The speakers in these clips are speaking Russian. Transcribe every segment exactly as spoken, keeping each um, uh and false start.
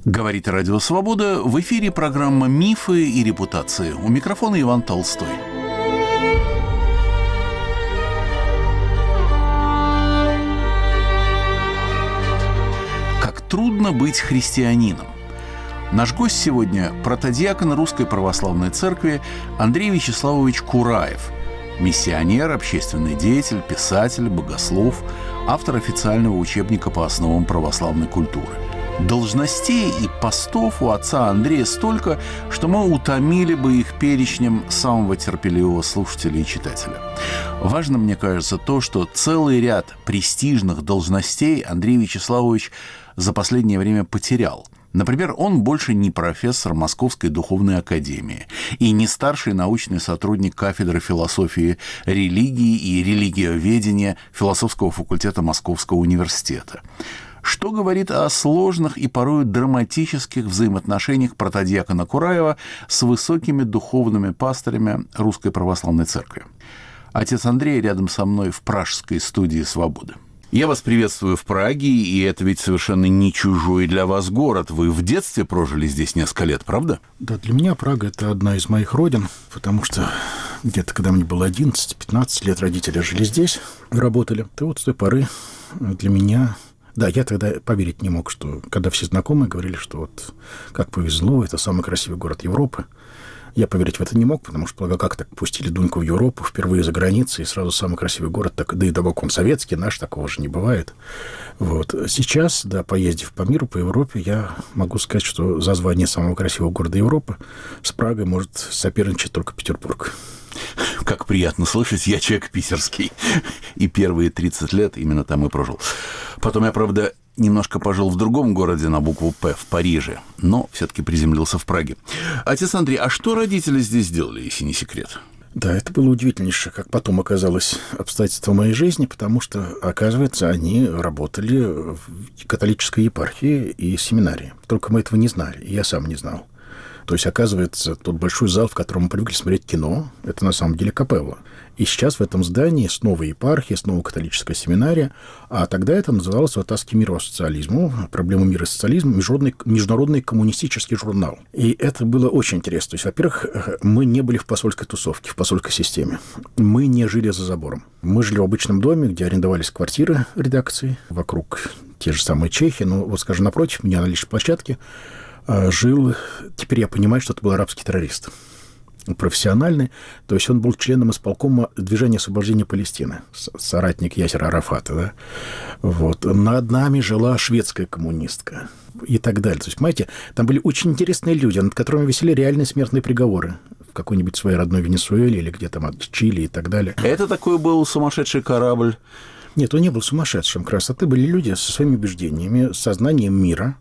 Говорит Радио Свобода. В эфире программа «Мифы и репутации». У микрофона Иван Толстой. Как трудно быть христианином. Наш гость сегодня – протодиакон Русской Православной Церкви Андрей Вячеславович Кураев, миссионер, общественный деятель, писатель, богослов, автор официального учебника по основам православной культуры. Должностей и постов у отца Андрея столько, что мы утомили бы их перечнем самого терпеливого слушателя и читателя. Важно, мне кажется, то, что целый ряд престижных должностей Андрей Вячеславович за последнее время потерял. Например, он больше не профессор Московской духовной академии и не старший научный сотрудник кафедры философии религии и религиоведения философского факультета Московского университета. Что говорит о сложных и порой драматических взаимоотношениях протодиакона Кураева с высокими духовными пастырями Русской Православной Церкви. Отец Андрей рядом со мной в пражской студии «Свободы». Я вас приветствую в Праге, и это ведь совершенно не чужой для вас город. Вы в детстве прожили здесь несколько лет, правда? Да, для меня Прага – это одна из моих родин, потому что где-то, когда мне было одиннадцать-пятнадцать лет, родители жили здесь, работали. И вот с той поры для меня... Да, я тогда поверить не мог, что, когда все знакомые говорили, что вот как повезло, это самый красивый город Европы, я поверить в это не мог, потому что, как так пустили Дуньку в Европу, впервые за границей, и сразу самый красивый город, так, да и добавок он советский, наш, такого же не бывает. Вот. Сейчас, да, поездив по миру, по Европе, я могу сказать, что за звание самого красивого города Европы с Прагой может соперничать только Петербург. Как приятно слышать, я человек питерский. И первые тридцать лет именно там и прожил. Потом я, правда, немножко пожил в другом городе на букву «П», в Париже, но все-таки приземлился в Праге. Отец Андрей, а что родители здесь делали, если не секрет? Да, это было удивительнейшее, как потом оказалось, обстоятельство моей жизни, потому что, оказывается, они работали в католической епархии и семинарии. Только мы этого не знали, и я сам не знал. То есть, оказывается, тот большой зал, в котором мы привыкли смотреть кино, это на самом деле капелла. И сейчас в этом здании снова епархия, снова католическая семинария, а тогда это называлось «Ватаски миру социализму», «Проблемы мира и социализма», международный, международный коммунистический журнал. И это было очень интересно. То есть, во-первых, мы не были в посольской тусовке, в посольской системе. Мы не жили за забором. Мы жили в обычном доме, где арендовались квартиры редакции, вокруг те же самые чехи, но вот, скажем, напротив меня на личной площадке жил, теперь я понимаю, что это был арабский террорист. Профессиональный, то есть он был членом исполкома Движения освобождения Палестины, соратник Ясера Арафата. Да? Вот. Над нами жила шведская коммунистка и так далее. То есть, понимаете, там были очень интересные люди, над которыми висели реальные смертные приговоры в какой-нибудь своей родной Венесуэле или где там, Чили и так далее. Это такой был сумасшедший корабль? Нет, он не был сумасшедшим. Красоты были люди со своими убеждениями, с сознанием мира.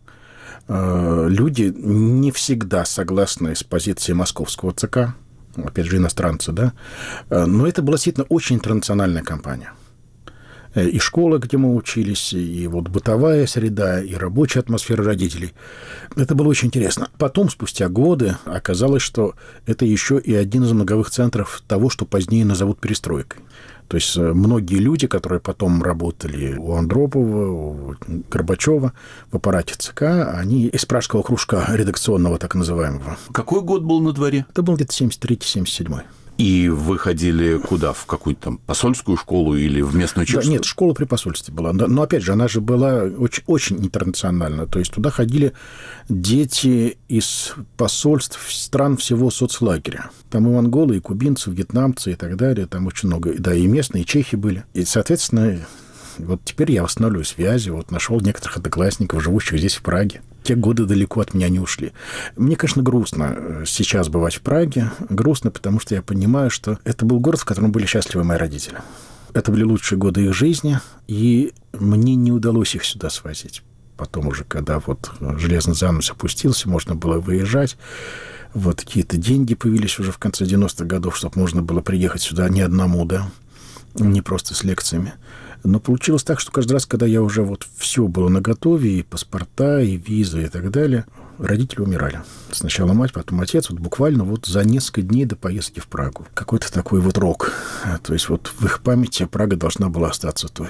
Люди не всегда согласны с позицией московского ЦК, опять же, иностранцы, да, но это была действительно очень интернациональная компания. И школа, где мы учились, и вот бытовая среда, и рабочая атмосфера родителей. Это было очень интересно. Потом, спустя годы, оказалось, что это еще и один из многовых центров того, что позднее назовут перестройкой. То есть многие люди, которые потом работали у Андропова, у Горбачева в аппарате ЦК, они из пражского кружка редакционного, так называемого. Какой год был на дворе? Это был где-то семьдесят третий семьдесят седьмой. И вы ходили куда? В какую-то там посольскую школу или в местную чешскую? Да, нет, школа при посольстве была. Но, опять же, она же была очень, очень интернациональна. То есть туда ходили дети из посольств стран всего соцлагеря. Там и монголы, и кубинцы, и вьетнамцы, и так далее. Там очень много. Да, и местные, и чехи были. И, соответственно, вот теперь я восстанавливаю связи. Вот нашел некоторых одноклассников, живущих здесь, в Праге. Те годы далеко от меня не ушли. Мне, конечно, грустно сейчас бывать в Праге. Грустно, потому что я понимаю, что это был город, в котором были счастливы мои родители. Это были лучшие годы их жизни, и мне не удалось их сюда свозить. Потом уже, когда вот железный занавес опустился, можно было выезжать. Вот какие-то деньги появились уже в конце девяностых годов, чтобы можно было приехать сюда не одному, да, не просто с лекциями. Но получилось так, что каждый раз, когда я уже вот все было наготове, и паспорта, и визы, и так далее, родители умирали. Сначала мать, потом отец, вот буквально вот за несколько дней до поездки в Прагу. Какой-то такой вот рок. То есть вот в их памяти Прага должна была остаться той.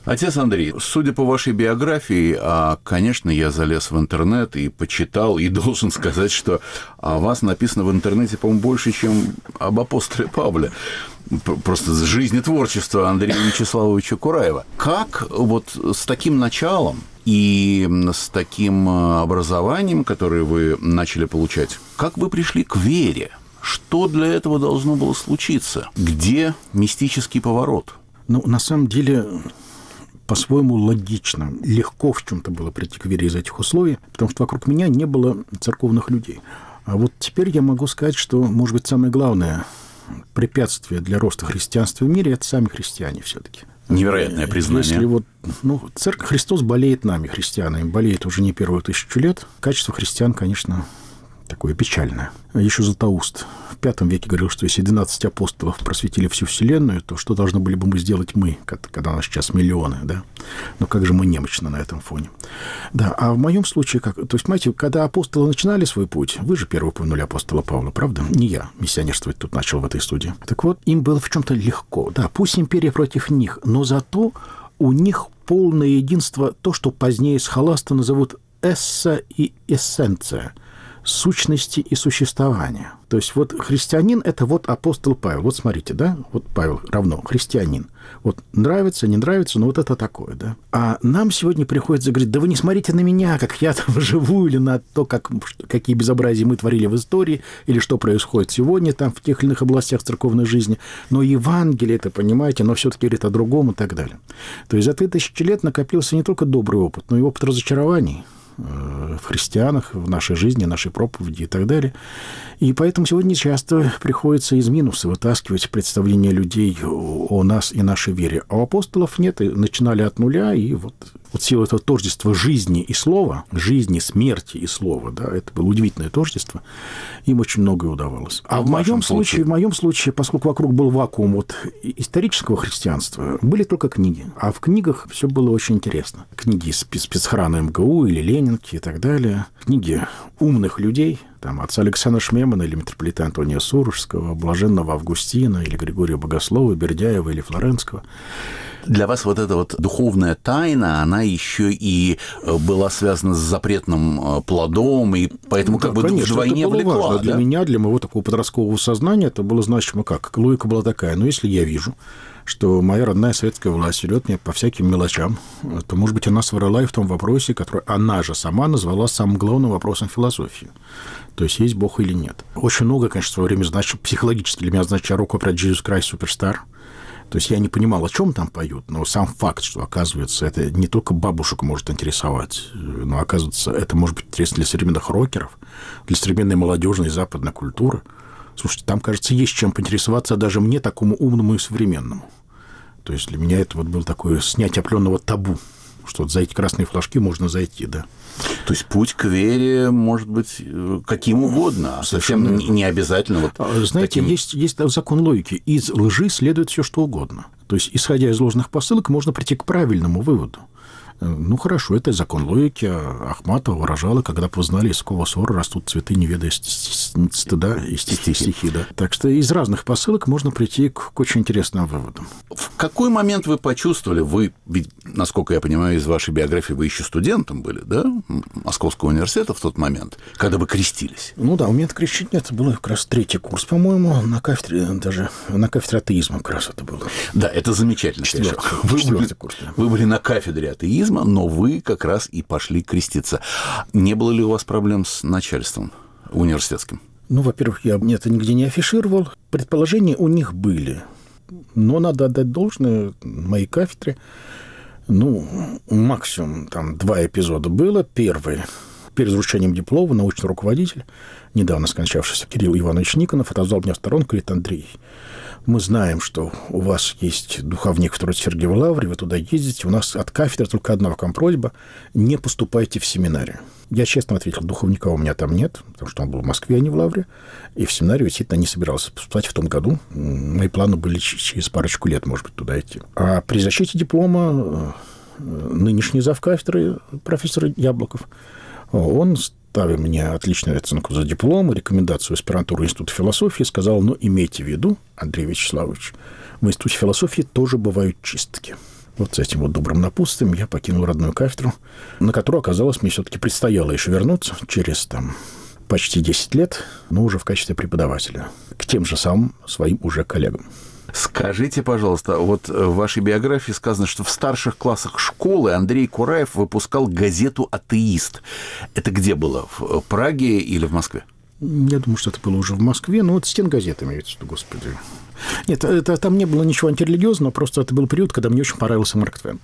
Отец Андрей, судя по вашей биографии, а, конечно, я залез в интернет и почитал, и должен сказать, что о вас написано в интернете, по-моему, больше, чем об апостоле Павле. Просто жизнь и творчество Андрея Вячеславовича Кураева. Как вот с таким началом и с таким образованием, которое вы начали получать, как вы пришли к вере? Что для этого должно было случиться? Где мистический поворот? Ну, на самом деле, по-своему логично, легко в чем-то было прийти к вере из этих условий, потому что вокруг меня не было церковных людей. А вот теперь я могу сказать, что, может быть, самое главное препятствие для роста христианства в мире – это сами христиане все-таки. Невероятное признание. Если вот, ну, церковь, Христос болеет нами, христианами, болеет уже не первую тысячу лет. Качество христиан, конечно, такое печальное. Еще Златоуст в пятом веке говорил, что если двенадцать апостолов просветили всю Вселенную, то что должны были бы мы сделать мы, когда нас сейчас миллионы, да? Но как же мы немощны на этом фоне. Да, а в моем случае как? То есть, понимаете, когда апостолы начинали свой путь, вы же первый упомянули апостола Павла, правда? Не я миссионерствовать тут начал в этой студии. Так вот, им было в чем-то легко. Да, пусть империя против них, но зато у них полное единство, то, что позднее схоласты назовут эсса и эссенция, сущности и существования. То есть вот христианин – это вот апостол Павел. Вот смотрите, да, вот Павел равно христианин. Вот нравится, не нравится, но вот это такое, да. А нам сегодня приходится говорить, да вы не смотрите на меня, как я там живу, или на то, как, какие безобразия мы творили в истории, или что происходит сегодня там в тех или иных областях церковной жизни. Но Евангелие, это, понимаете, но все-таки говорит о другом и так далее. То есть за две тысячи лет накопился не только добрый опыт, но и опыт разочарований в христианах, в нашей жизни, нашей проповеди и так далее. И поэтому сегодня часто приходится из минуса вытаскивать представление людей о нас и нашей вере. А у апостолов нет, и начинали от нуля, и вот, вот сила этого тождества жизни и слова, жизни, смерти и слова, да, это было удивительное тождество, им очень многое удавалось. А, а в моем случае, в моем случае, поскольку вокруг был вакуум вот исторического христианства, были только книги. А в книгах все было очень интересно. Книги спецхрана эм гэ у или Ленин и так далее. Книги умных людей, там, отца Александра Шмемана или митрополита Антония Сурожского, блаженного Августина или Григория Богослова, Бердяева или Флоренского. Для вас вот эта вот духовная тайна, она еще и была связана с запретным плодом, и поэтому как да, бы конечно, вдвойне влекла. Да? Для меня, для моего такого подросткового сознания, это было значимо как. Логика была такая, но если я вижу, что моя родная советская власть ведет меня по всяким мелочам, то, может быть, она соврала и в том вопросе, который она же сама назвала самым главным вопросом философии. То есть, есть Бог или нет. Очень много, конечно, в свое время значит, психологически для меня означало «Rock Opera Jesus Christ Superstar». То есть, я не понимал, о чем там поют, но сам факт, что, оказывается, это не только бабушек может интересовать, но, оказывается, это может быть интересно для современных рокеров, для современной молодежной западной культуры. Слушайте, там, кажется, есть чем поинтересоваться даже мне, такому умному и современному. То есть для меня это вот было такое снятие определенного табу, что вот за эти красные флажки можно зайти, да. То есть путь к вере может быть каким угодно, совсем не обязательно. Вот знаете, таким... есть, есть закон логики. Из лжи следует все что угодно. То есть, исходя из ложных посылок, можно прийти к правильному выводу. Ну, хорошо, это закон логики. Ахматова выражала, когда познали, из какого ссора растут цветы, не ведая стыда и стихи, стихи, да. Так что из разных посылок можно прийти к, к очень интересным выводам. В какой момент вы почувствовали, вы, ведь, насколько я понимаю, из вашей биографии вы еще студентом были, да, Московского университета в тот момент, когда вы крестились? Ну да, у меня крещение, это был как раз третий курс, по-моему, на кафедре, даже на кафедре атеизма как раз это было. Да, это замечательно. Четвертый, вы, четвертый были, курс, да. Вы были на кафедре атеизма, но вы как раз и пошли креститься. Не было ли у вас проблем с начальством университетским? Ну, во-первых, я это нигде не афишировал. Предположения у них были. Но надо отдать должное моей кафедре. Ну, максимум там два эпизода было. Первый – перед вручением диплома научный руководитель, недавно скончавшийся Кирилл Иванович Никонов, отозвал меня в сторонку и говорит: Андрей, мы знаем, что у вас есть духовник в Троице-Сергиевой лавре, вы туда ездите, у нас от кафедры только одна к вам просьба – не поступайте в семинарию. Я честно ответил, духовника у меня там нет, потому что он был в Москве, а не в лавре, и в семинарию действительно не собирался поступать в том году. Мои планы были через парочку лет, может быть, туда идти. А при защите диплома нынешний завкафедры профессор Яблоков, он, ставя мне отличную оценку за диплом и рекомендацию аспирантуры Института философии, сказал: ну, имейте в виду, Андрей Вячеславович, в Институте философии тоже бывают чистки. Вот с этим вот добрым напутствием я покинул родную кафедру, на которую, оказалось, мне все-таки предстояло еще вернуться через там почти десять лет, но уже в качестве преподавателя, к тем же самым своим уже коллегам. Скажите, пожалуйста, вот в вашей биографии сказано, что в старших классах школы Андрей Кураев выпускал газету «Атеист». Это где было? В Праге или в Москве? Я думаю, что это было уже в Москве, но вот стенгазеты имеется в виду, господи. Нет, это, там не было ничего антирелигиозного, просто это был период, когда мне очень понравился Марк Твен.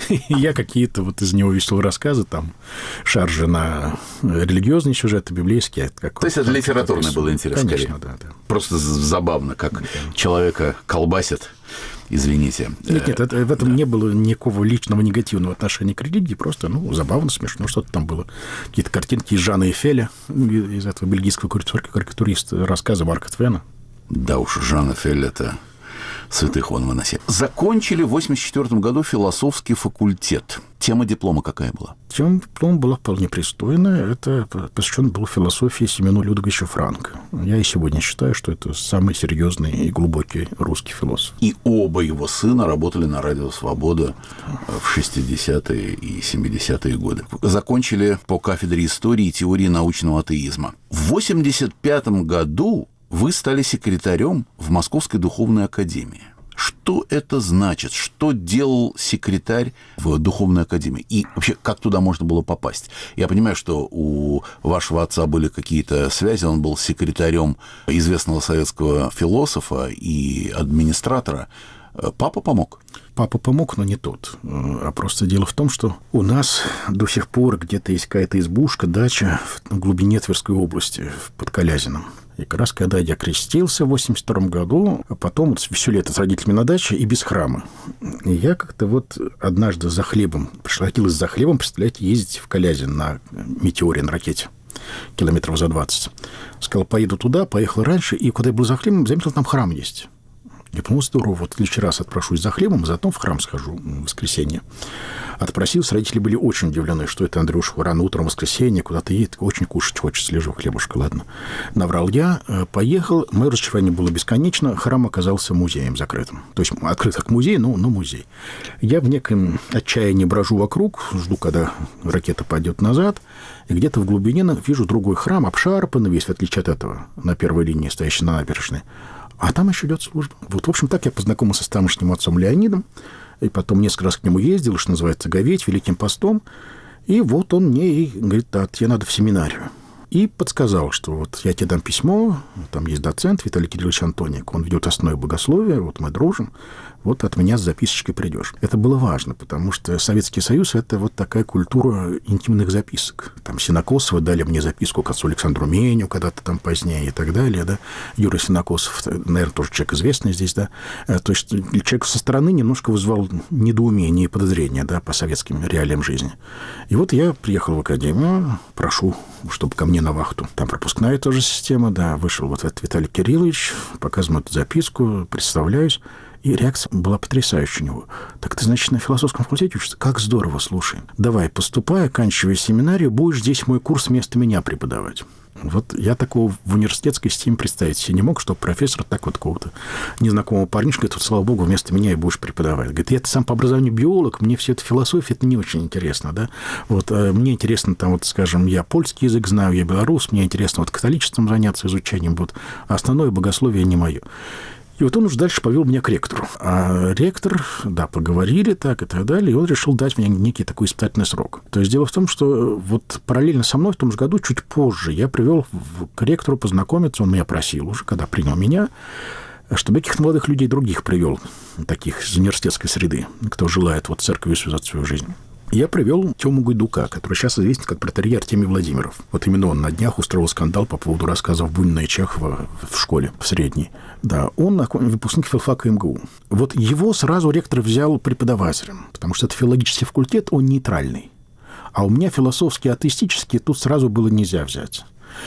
Я какие-то вот из него веселые рассказы, там, шаржи на религиозные сюжеты, библейские. Как То есть это литературный был интерес, конечно, скорее? Да, да. Просто забавно, как да. человека колбасит. Извините. Нет, нет, это, в этом да. не было никакого личного негативного отношения к религии, просто, ну, забавно, смешно, что-то там было. Какие-то картинки из Жана Эйфеля, из этого бельгийского карикатуриста, рассказы Марка Твена. Да уж, Жан Эйфель – это святых он выносил. Закончили в восемьдесят четвёртом году философский факультет. Тема диплома какая была? Тема диплома была вполне пристойная. Это посвящен был философии Семену Людвиговичу Франко. Я и сегодня считаю, что это самый серьезный и глубокий русский философ. И оба его сына работали на радио «Свобода» в шестидесятые и семидесятые годы. Закончили по кафедре истории и теории научного атеизма. В восемьдесят пятом году вы стали секретарем в Московской духовной академии. Что это значит? Что делал секретарь в духовной академии? И вообще, как туда можно было попасть? Я понимаю, что у вашего отца были какие-то связи, он был секретарем известного советского философа и администратора. Папа помог? Папа помог, но не тот. А просто дело в том, что у нас до сих пор где-то есть какая-то избушка, дача в глубине Тверской области, под Калязином. И как раз когда я крестился в восемьдесят втором году, а потом вот все лето с родителями на даче и без храма. И я как-то вот однажды за хлебом, хотелось за хлебом, представляете, ездить в Калязин на метеоре, на ракете, километров за двадцать. Сказал, поеду туда, поехал раньше, и когда я был за хлебом, заметил, там храм есть. Я подумал, здорово, вот в следующий раз отпрошусь за хлебом, зато в храм схожу в воскресенье. Отпросился, родители были очень удивлены, что это Андрюш рано утром в воскресенье, куда-то едет, очень кушать хочется, лежу хлебушка, ладно. Наврал я, поехал, мое разочарование было бесконечно, храм оказался музеем закрытым. То есть открыт как музей, но, но музей. Я в неком отчаянии брожу вокруг, жду, когда ракета пойдет назад, и где-то в глубине вижу другой храм, обшарпанный весь, в отличие от этого, на первой линии, стоящий на набережной. А там еще идет служба. Вот, в общем, так я познакомился с тамошним отцом Леонидом, и потом несколько раз к нему ездил, что называется, говеть, Великим постом. И вот он мне и говорит, да, тебе надо в семинарию. И подсказал, что вот я тебе дам письмо, там есть доцент Виталий Кириллович Антоник, он ведет основное богословие, вот мы дружим, вот от меня с записочкой придешь. Это было важно, потому что Советский Союз – это вот такая культура интимных записок. Там Сенокосовы дали мне записку к отцу Александру Меню когда-то там позднее и так далее, да. Юрий Сенокосов, наверное, тоже человек известный здесь, да. То есть человек со стороны немножко вызвал недоумение и подозрение, да, по советским реалиям жизни. И вот я приехал в академию, прошу, чтобы ко мне на вахту. Там пропускная тоже система, да. Вышел вот этот Виталий Кириллович, показываю эту записку, представляюсь. И реакция была потрясающая у него. Так ты, значит, на философском факультете учишься? Как здорово, слушай. Давай, поступай, оканчивай семинарию, будешь здесь мой курс вместо меня преподавать. Вот я такого в университетской системе представить себе не мог, что профессор так вот какого-то незнакомого парнишка говорит, вот, слава богу, вместо меня и будешь преподавать. Говорит, я сам по образованию биолог, мне все это философия, это не очень интересно, да. Вот а мне интересно, там, вот, скажем, я польский язык знаю, я белорус, мне интересно вот католичеством заняться, изучением, вот, а остальное богословие не мое. И вот он уже дальше повел меня к ректору. А ректор, да, поговорили так и так далее, и он решил дать мне некий такой испытательный срок. То есть дело в том, что вот параллельно со мной в том же году, чуть позже, я привел к ректору познакомиться, он меня просил уже, когда принял меня, чтобы я каких-то молодых людей других привел, таких из университетской среды, кто желает вот церковью связать свою жизнь. Я привел Тему Гайдука, который сейчас известен как протоиерей Артемий Владимиров. Вот именно он на днях устроил скандал по поводу рассказов Бунина и Чехова в школе, в средней. Да, он выпускник филфака эм гэ у. Вот его сразу ректор взял преподавателем, потому что это филологический факультет, он нейтральный. А у меня философский, атеистический тут сразу было нельзя взять.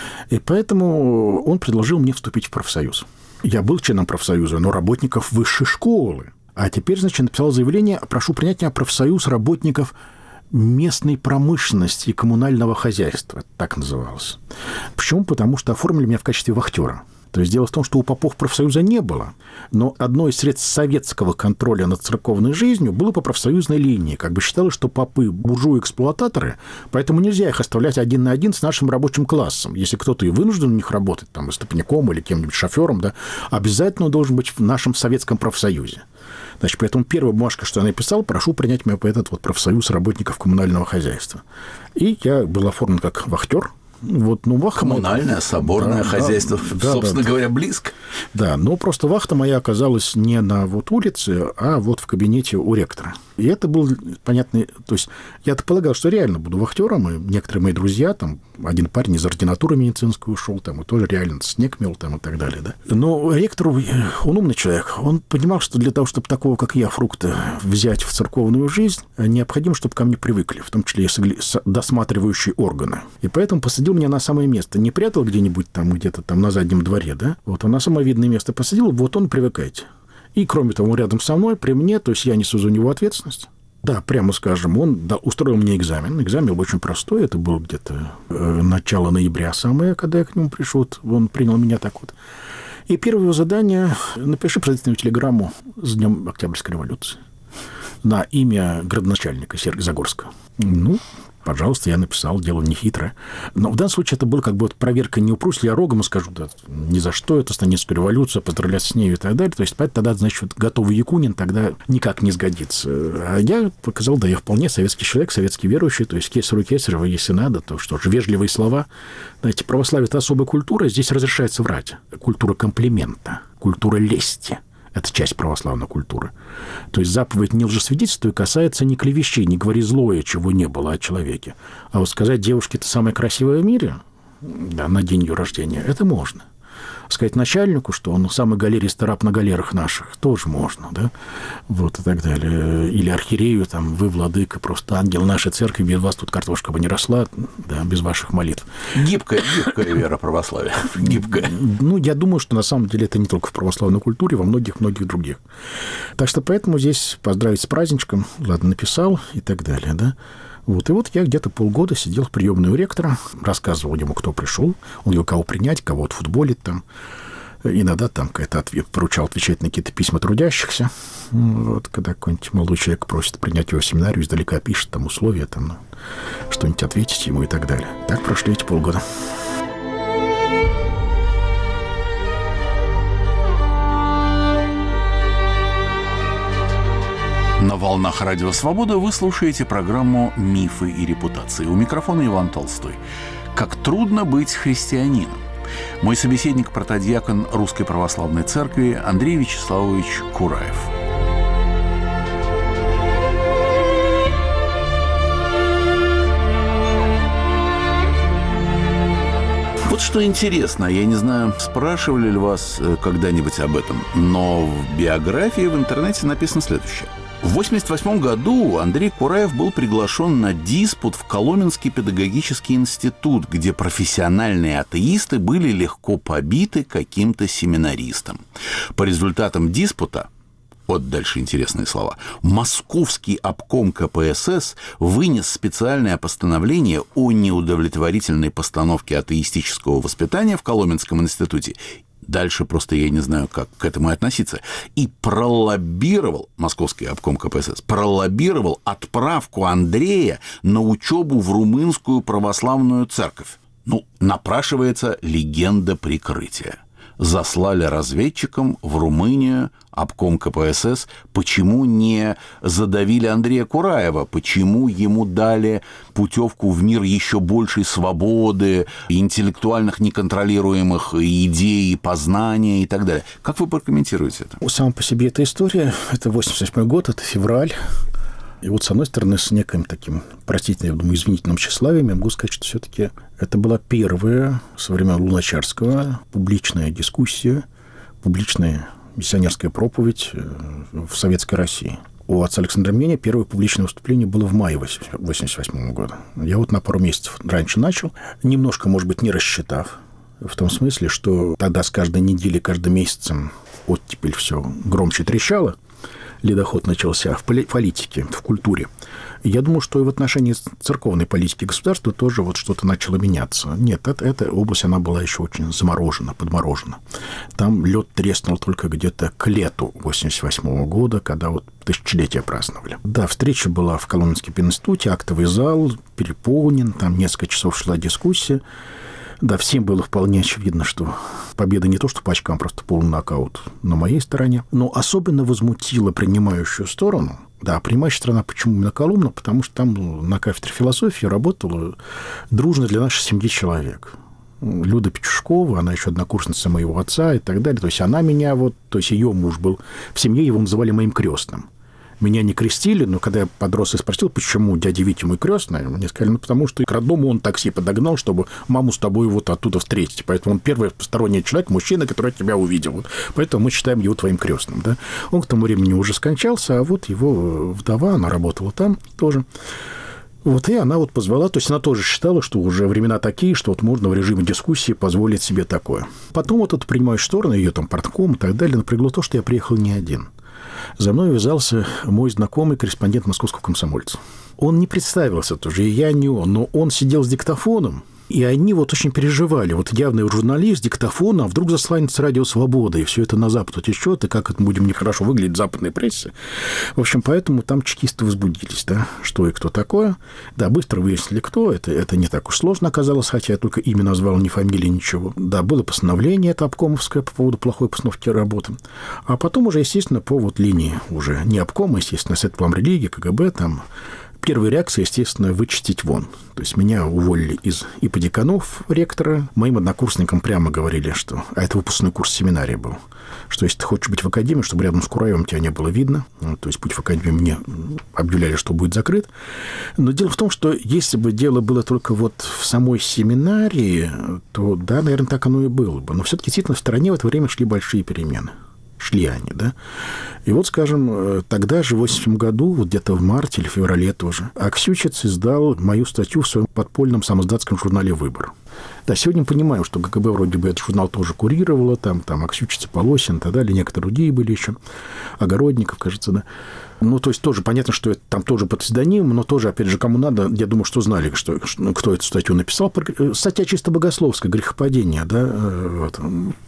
И поэтому он предложил мне вступить в профсоюз. Я был членом профсоюза, но работников высшей школы. А теперь, значит, написал заявление, прошу принять меня в профсоюз работников местной промышленности и коммунального хозяйства, так называлось. Почему? Потому что оформили меня в качестве вахтера. То есть дело в том, что у попов профсоюза не было, но одно из средств советского контроля над церковной жизнью было по профсоюзной линии. Как бы считалось, что попы – буржуи-эксплуататоры, поэтому нельзя их оставлять один на один с нашим рабочим классом. Если кто-то и вынужден у них работать, там, истопником или кем-нибудь шофером, да, обязательно он должен быть в нашем советском профсоюзе. Значит, поэтому первая бумажка, что я написал, прошу принять меня по этот вот профсоюз работников коммунального хозяйства. И я был оформлен как вахтер. Вот, ну, вахта коммунальное, моя... соборное да, хозяйство, да, собственно да, говоря, близко. Да, но просто вахта моя оказалась не на вот улице, а вот в кабинете у ректора. И это был понятный... То есть я-то полагал, что реально буду вахтером, и некоторые мои друзья, там, один парень из ординатуры медицинской ушел, там, и тоже реально снег мел, там, и так далее, да. Но ректор, он умный человек, он понимал, что для того, чтобы такого, как я, фрукта взять в церковную жизнь, необходимо, чтобы ко мне привыкли, в том числе и досматривающие органы. И поэтому посадил меня на самое место. Не прятал где-нибудь там, где-то там на заднем дворе, да, вот, а на самое видное место посадил, вот он, привыкайте. И, кроме того, он рядом со мной, при мне, то есть я несу за него ответственность. Да, прямо скажем, он да, устроил мне экзамен. Экзамен был очень простой, это было где-то э, начало ноября самое, когда я к нему пришел, он принял меня так вот. И первое его задание – напиши предварительную телеграмму с Днем Октябрьской революции на имя градоначальника Сергея Загорского. Ну, пожалуйста, я написал, дело нехитрое. Но в данном случае это была как бы вот проверка, не упрусь ли я рогом и скажу, да, ни за что, это Станицкая революция, поздравлять с нею и так далее. То есть тогда, значит, готовый Якунин тогда никак не сгодится. А я показал, да, я вполне советский человек, советский верующий, то есть кесарю кесарева, если надо, то что же, вежливые слова. Знаете, православие – это особая культура, здесь разрешается врать. Культура комплимента, культура лести. Это часть православной культуры. То есть заповедь «не лжесвидетельствуй» касается не клевещи, не говори злое, чего не было о человеке. А вот сказать девушке «ты самая красивая в мире», да, на день ее рождения, это можно. Сказать начальнику, что он самый галеристый раб на галерах наших, тоже можно, да, вот и так далее. Или архиерею, там, вы, владыка, просто ангел нашей церкви, без вас тут картошка бы не росла, да, без ваших молитв. Гибкая, гибкая вера православия, гибкая. Ну, я думаю, что на самом деле это не только в православной культуре, во многих-многих других. Так что поэтому здесь поздравить с праздничком, ладно, написал и так далее, да. Вот, и вот я где-то полгода сидел в приемной у ректора, рассказывал ему, кто пришел, он его кого принять, кого отфутболить там. Иногда там какая-то ответ, поручал отвечать на какие-то письма трудящихся. Вот, когда какой-нибудь молодой человек просит принять его в семинарию, издалека пишет там условия, там, ну, что-нибудь ответить ему и так далее. Так прошли эти полгода. На волнах Радио Свобода вы слушаете программу «Мифы и репутации». У микрофона Иван Толстой. Как трудно быть христианином. Мой собеседник – протодиакон Русской Православной Церкви Андрей Вячеславович Кураев. Вот что интересно, я не знаю, спрашивали ли вас когда-нибудь об этом, но в биографии в интернете написано следующее. В восемьдесят восьмом году Андрей Кураев был приглашен на диспут в Коломенский педагогический институт, где профессиональные атеисты были легко побиты каким-то семинаристом. По результатам диспута, вот дальше интересные слова, Московский обком ка пэ эс эс вынес специальное постановление о неудовлетворительной постановке атеистического воспитания в Коломенском институте. Дальше просто я не знаю, как к этому относиться. И пролоббировал, Московский обком ка пэ эс эс, пролоббировал отправку Андрея на учебу в Румынскую православную церковь. Ну, напрашивается легенда прикрытия. Заслали разведчикам в Румынию обком ка пэ эс эс. Почему не задавили Андрея Кураева? Почему ему дали путевку в мир еще большей свободы, интеллектуальных неконтролируемых идей, познания и так далее? Как вы прокомментируете это? Сам по себе эта история, это восемьдесят восьмой год, это февраль. И вот, с одной стороны, с неким таким, простите, я думаю, извинительным тщеславием, я могу сказать, что все-таки это была первая со времен Луначарского публичная дискуссия, публичная миссионерская проповедь в Советской России. У отца Александра Меня первое публичное выступление было в мае восемьдесят восьмого года. Я вот на пару месяцев раньше начал, немножко, может быть, не рассчитав, в том смысле, что тогда с каждой недели, каждым месяцем оттепель все громче трещало, ледоход начался в политике, в культуре. Я думаю, что и в отношении церковной политики государства тоже вот что-то начало меняться. Нет, это, эта область, она была еще очень заморожена, подморожена. Там лед треснул только где-то к лету восемьдесят восьмого года, когда вот тысячелетие праздновали. Да, встреча была в Коломенском пединституте, актовый зал переполнен, там несколько часов шла дискуссия. Да, всем было вполне очевидно, что победа не то, что по очкам, просто полный нокаут на моей стороне. Но особенно возмутила принимающую сторону. Да, принимающая сторона почему именно Коломна? Потому что там на кафедре философии работало дружно для нашей семьи человек. Люда Петушкова, она еще однокурсница моего отца и так далее. То есть она меня вот... То есть ее муж был... В семье его называли моим крестным. Меня не крестили, но когда я подрос и спросил, почему дядя Витя мой крестный, мне сказали, ну, потому что к родному он такси подогнал, чтобы маму с тобой вот оттуда встретить. Поэтому он первый посторонний человек, мужчина, который тебя увидел. Поэтому мы считаем его твоим крестным. Да? Он к тому времени уже скончался, а вот его вдова, она работала там тоже. Вот, и она вот позвала, то есть она тоже считала, что уже времена такие, что вот можно в режиме дискуссии позволить себе такое. Потом вот эту принимающую сторону, ее там партком и так далее, напрягло то, что я приехал не один. За мной вязался мой знакомый корреспондент московского «Комсомольца». Он не представился тоже, и я не он, но он сидел с диктофоном, и они вот очень переживали. Вот явный журналист, диктофон, а вдруг засланец «Радио Свобода», и все это на Запад утечет, и как это будем нехорошо выглядеть в западной прессе. В общем, поэтому там чекисты возбудились, да, что и кто такое. Да, быстро выяснили, кто это. Это не так уж сложно оказалось, хотя я только имя назвал, ни фамилии, ничего. Да, было постановление это обкомовское по поводу плохой постановки работы. А потом уже, естественно, по вот линии уже не обкома, естественно, Совет по религии, КГБ, там... Первая реакция, естественно, вычистить вон. То есть меня уволили из иподеканов ректора. Моим однокурсникам прямо говорили, что... А это выпускной курс семинарии был. Что если ты хочешь быть в академии, чтобы рядом с Кураевым тебя не было видно. То есть путь в академию мне объявляли, что будет закрыт. Но дело в том, что если бы дело было только вот в самой семинарии, то, да, наверное, так оно и было бы. Но все-таки действительно в стране в это время шли большие перемены. Шли они, да. И вот, скажем, тогда же, в восемьдесят восьмом году, вот где-то в марте или феврале тоже, Аксючиц издал мою статью в своем подпольном самоиздатском журнале «Выбор». Да, сегодня понимаем, что ГКБ вроде бы этот журнал тоже курировало, там, там Аксючиц, Полосин и так далее, некоторые другие были еще, Огородников, кажется, да. Ну, то есть тоже понятно, что это там тоже под псевдонимом, но тоже, опять же, кому надо, я думаю, что знали, что, кто эту статью написал. Статья чисто богословская, грехопадение, да, вот.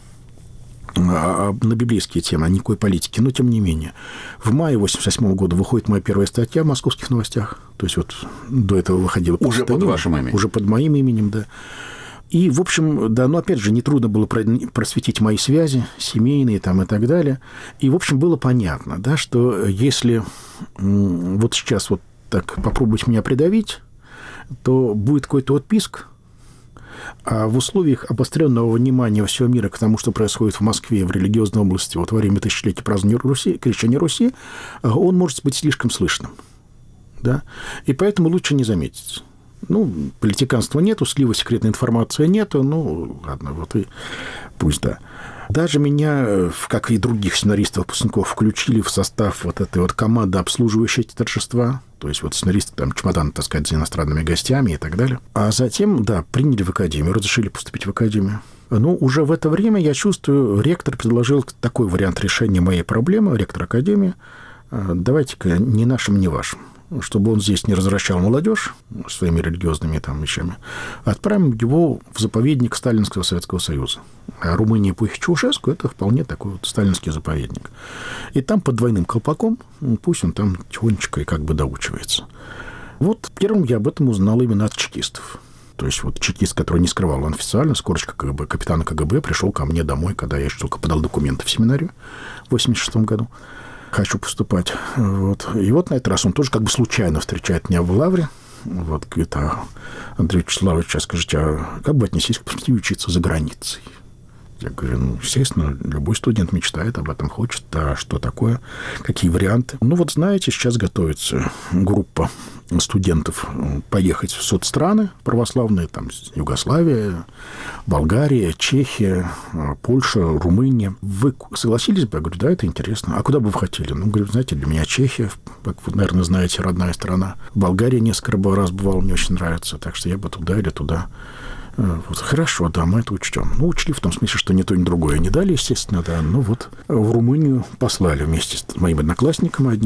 На библейские темы, а никакой политики, но тем не менее. В мае восемьдесят восьмого года выходит моя первая статья в «Московских новостях». То есть вот до этого выходила... Уже под вашим именем? Уже под моим именем, да. И, в общем, да, ну, опять же, нетрудно было просветить мои связи, семейные там и так далее. И, в общем, было понятно, да, что если вот сейчас вот так попробовать меня придавить, то будет какой-то отписк. А в условиях обостренного внимания всего мира к тому, что происходит в Москве, в религиозной области, вот во время тысячелетия празднования Руси, крещения Руси, он может быть слишком слышным. Да? И поэтому лучше не заметить. Ну, политиканства нету, слива секретной информации нету, ну, ладно, вот и пусть, да. Даже меня, как и других сценаристов, выпускников, включили в состав вот этой вот команды, обслуживающей эти торжества. То есть вот сценаристы там чемодан таскать за иностранными гостями и так далее. А затем, да, приняли в академию, разрешили поступить в академию. Но уже в это время, я чувствую, ректор предложил такой вариант решения моей проблемы, ректор академии. Давайте-ка ни нашим, ни вашим. Чтобы он здесь не развращал молодежь своими религиозными там вещами, отправим его в заповедник Сталинского Советского Союза. А Румыния по Чаушеску – это вполне такой вот сталинский заповедник. И там под двойным колпаком, пусть он там тихонечко и как бы доучивается. Вот первым я об этом узнал именно от чекистов. То есть вот чекист, который не скрывал официально, с корочкой КГБ, капитана КГБ, пришел ко мне домой, когда я еще только подал документы в семинарию в восемьдесят шестом году. Хочу поступать. Вот. И вот на этот раз он тоже как бы случайно встречает меня в Лавре. Вот, говорит, а, Андрей Вячеславович, скажите, а как бы отнесись к перспективе учиться за границей? Я говорю, ну, естественно, любой студент мечтает об этом, хочет. А что такое? Какие варианты? Ну, вот знаете, сейчас готовится группа студентов поехать в соцстраны православные, там, Югославия, Болгария, Чехия, Польша, Румыния. Вы согласились бы? Я говорю, да, это интересно. А куда бы вы хотели? Ну, говорю, знаете, для меня Чехия, как вы, наверное, знаете, родная страна. Болгария несколько раз бывала, мне очень нравится, так что я бы туда или туда. Вот, хорошо, да, мы это учтем. Ну, учли в том смысле, что ни то, ни другое не дали, естественно, да. Ну, вот в Румынию послали вместе с моим одноклассником одним. Причем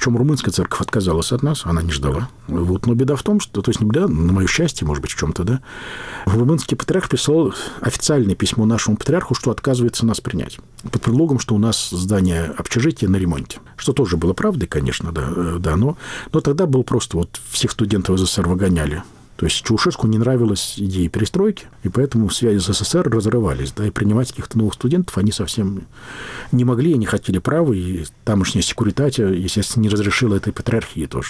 Причем румынская церковь отказалась от нас, она не ждала. Вот. Но беда в том, что, то есть не беда, на мое счастье, может быть, в чем-то, да, румынский патриарх прислал официальное письмо нашему патриарху, что отказывается нас принять. Под предлогом, что у нас здание общежития на ремонте. Что тоже было правдой, конечно, да, да но, но тогда был просто вот всех студентов из СССР выгоняли. То есть Чаушеску не нравилась идея перестройки, и поэтому связи с СССР разрывались, да, и принимать каких-то новых студентов они совсем не могли, и не хотели права, и тамошняя секуритатия, естественно, не разрешила этой патриархии тоже.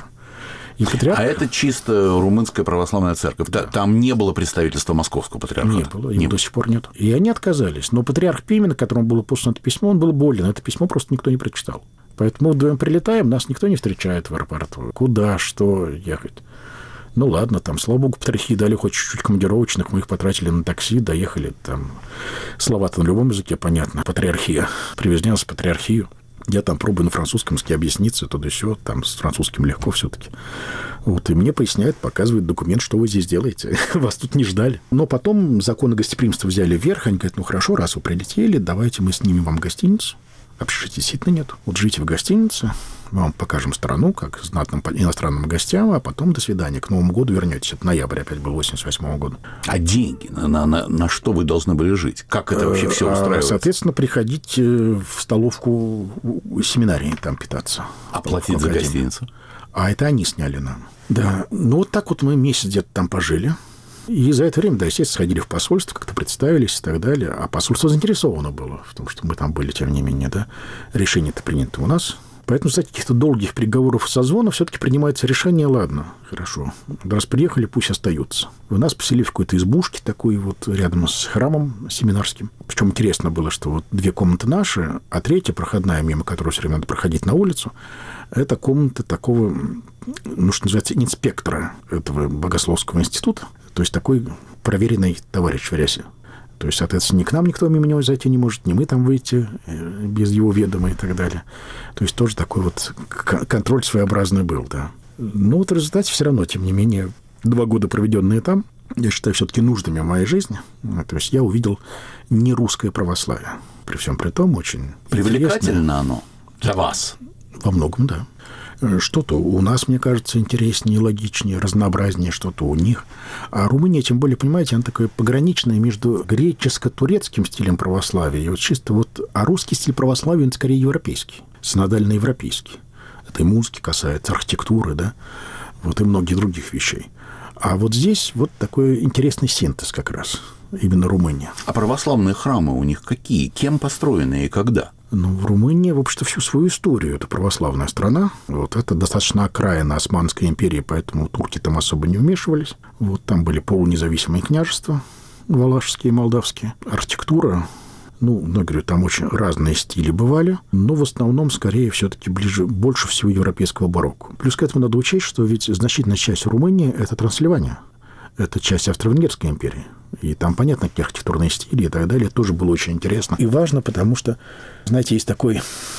И патриарх... А это чисто румынская православная церковь. Да. Там не было представительства московского патриархата? Не было, и не до сих пор нет. И они отказались. Но патриарх Пимен, которому было послано это письмо, он был болен. Это письмо просто никто не прочитал. Поэтому мы вдвоем прилетаем, нас никто не встречает в аэропорту. Куда, что ехать? Ну, ладно, там, слава богу, патриархии дали хоть чуть-чуть командировочных, мы их потратили на такси, доехали, там, слова-то на любом языке понятно. Патриархия. Привезли нас в патриархию. Я там пробую на французском языке объясниться, то да сё, там с французским легко все-таки. Вот, и мне поясняют, показывают документ, что вы здесь делаете. Вас тут не ждали. Но потом законы гостеприимства взяли вверх, они говорят, ну, хорошо, раз вы прилетели, давайте мы снимем вам гостиницу. Общежития действительно нет. Вот живите в гостинице, мы вам покажем страну, как знатным иностранным гостям, а потом до свидания. К Новому году вернетесь. Это ноябрь опять был восемьдесят восьмого года. А деньги? На, на, на что вы должны были жить? Как это вообще все устраивается? Соответственно, приходить в столовку семинарии, там питаться. А платить за гостиницу? А это они сняли нам. Да. Ну, вот так вот мы месяц где-то там пожили. И за это время, да, естественно, сходили в посольство, как-то представились и так далее. А посольство заинтересовано было в том, что мы там были, тем не менее, да. Решение-то принято у нас. Поэтому, кстати, каких-то долгих переговоров и созвонов все-таки принимается решение, ладно, хорошо, раз приехали, пусть остаются. У нас поселили в какой-то избушке такой вот рядом с храмом семинарским. Причем интересно было, что вот две комнаты наши, а третья, проходная, мимо которой все время надо проходить на улицу, это комната такого, ну, что называется, инспектора этого богословского института. То есть такой проверенный товарищ в рясе. То есть, соответственно, ни к нам никто мимо него зайти не может, ни мы там выйти без его ведома и так далее. То есть тоже такой вот контроль своеобразный был, да. Но вот в результате все равно, тем не менее, два года, проведенные там, я считаю все-таки нужными в моей жизни. То есть я увидел нерусское православие. При всем при том, очень привлекательно оно для вас? Во многом, да. Что-то у нас, мне кажется, интереснее, логичнее, разнообразнее, что-то у них. А Румыния, тем более, понимаете, она такая пограничная между греческо-турецким стилем православия и вот чисто вот... А русский стиль православия, он скорее европейский, синодально-европейский. Это и музыки касается, архитектуры, да, вот и многих других вещей. А вот здесь вот такой интересный синтез как раз, именно Румыния. А православные храмы у них какие? Кем построены и когда? Ну, в Румынии, в общем-то, всю свою историю. Это православная страна. Вот это достаточно окраина Османской империи, поэтому турки там особо не вмешивались. Вот там были полунезависимые княжества, валашские и молдавские. Архитектура, ну, я говорю, там очень разные стили бывали, но в основном, скорее, все-таки ближе, больше всего европейского барокко. Плюс к этому надо учесть, что ведь значительная часть Румынии – это Трансильвания. Это часть Австро-Венгерской империи. И там, понятно, какие архитектурные стили и так далее. Тоже было очень интересно. И важно, потому что, знаете, есть такой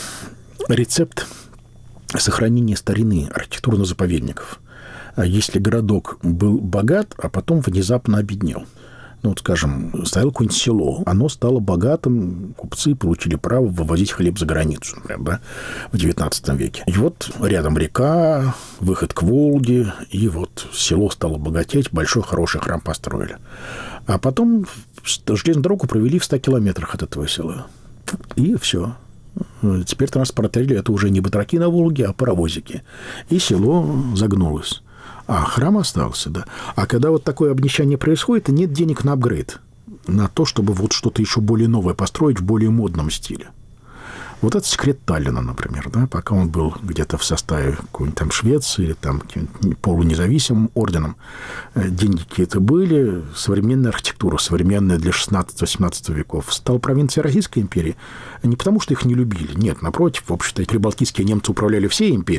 рецепт сохранения старины архитектурно-заповедников. Если городок был богат, а потом внезапно обеднел. Ну, вот, скажем, стояло какое-нибудь село, оно стало богатым, купцы получили право вывозить хлеб за границу, например, да, в девятнадцатом веке. И вот рядом река, выход к Волге, и вот село стало богатеть, большой хороший храм построили. А потом железную дорогу провели в ста километрах от этого села. И все. Теперь транспорт это уже не батраки на Волге, а паровозики. И село загнулось. А храм остался, да. А когда вот такое обнищание происходит, нет денег на апгрейд, на то, чтобы вот что-то еще более новое построить в более модном стиле. Вот это секрет Таллина, например, да, пока он был где-то в составе какой-нибудь там Швеции или там полунезависимым орденом, деньги какие-то были, современная архитектура, современная для шестнадцатого-семнадцатого веков, стала провинцией Российской империи не потому, что их не любили, нет, напротив, в общем-то, прибалтийские немцы управляли всей империей,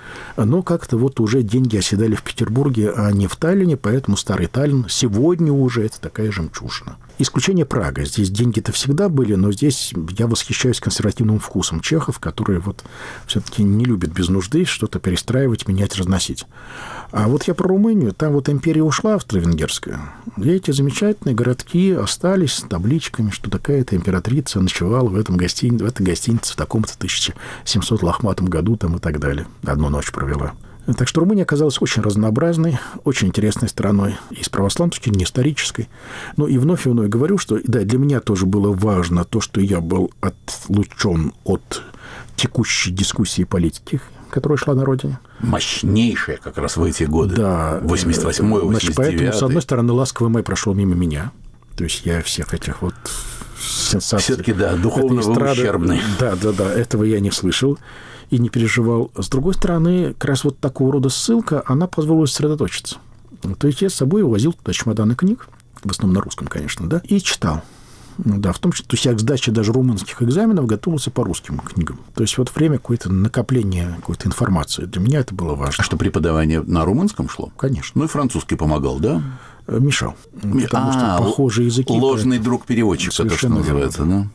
Но как-то вот уже деньги оседали в Петербурге, а не в Таллине, поэтому старый Таллин сегодня уже это такая жемчужина. Исключение Прага. Здесь деньги-то всегда были, но здесь я восхищаюсь консервативным вкусом чехов, которые вот все-таки не любят без нужды что-то перестраивать, менять, разносить. А вот я про Румынию. Там вот империя ушла, австро-венгерская. И эти замечательные городки остались с табличками, что такая-то императрица ночевала в, этом гостини... в этой гостинице в таком-то тысяча семьсот лохматом году там и так далее. Одну ночь провела. Так что Румыния оказалась очень разнообразной, очень интересной страной, и с православной точки зрения, не исторической. Ну и вновь и вновь говорю, что да, для меня тоже было важно то, что я был отлучен от текущей дискуссии политики, которая шла на родине. Мощнейшая как раз в эти годы. Да. восемьдесят восьмой, восемьдесят девятый. Поэтому, с одной стороны, ласковый май прошел мимо меня. То есть я всех этих вот сенсаций... Все-таки, да, духовно ущербный. Да, да, да, этого я не слышал и не переживал. С другой стороны, как раз вот такого рода ссылка, она позволила сосредоточиться. То есть я с собой возил туда чемоданы книг, в основном на русском, конечно, да, и читал. Да, в том числе, то есть я к сдаче даже румынских экзаменов готовился по русским книгам. То есть вот время какое-то накопление какой-то информации. Для меня это было важно. А что, преподавание на румынском шло? Конечно. Ну и французский помогал, да? Мешал. Потому а, что похожие языки... Ложный друг-переводчик, это что называется, да?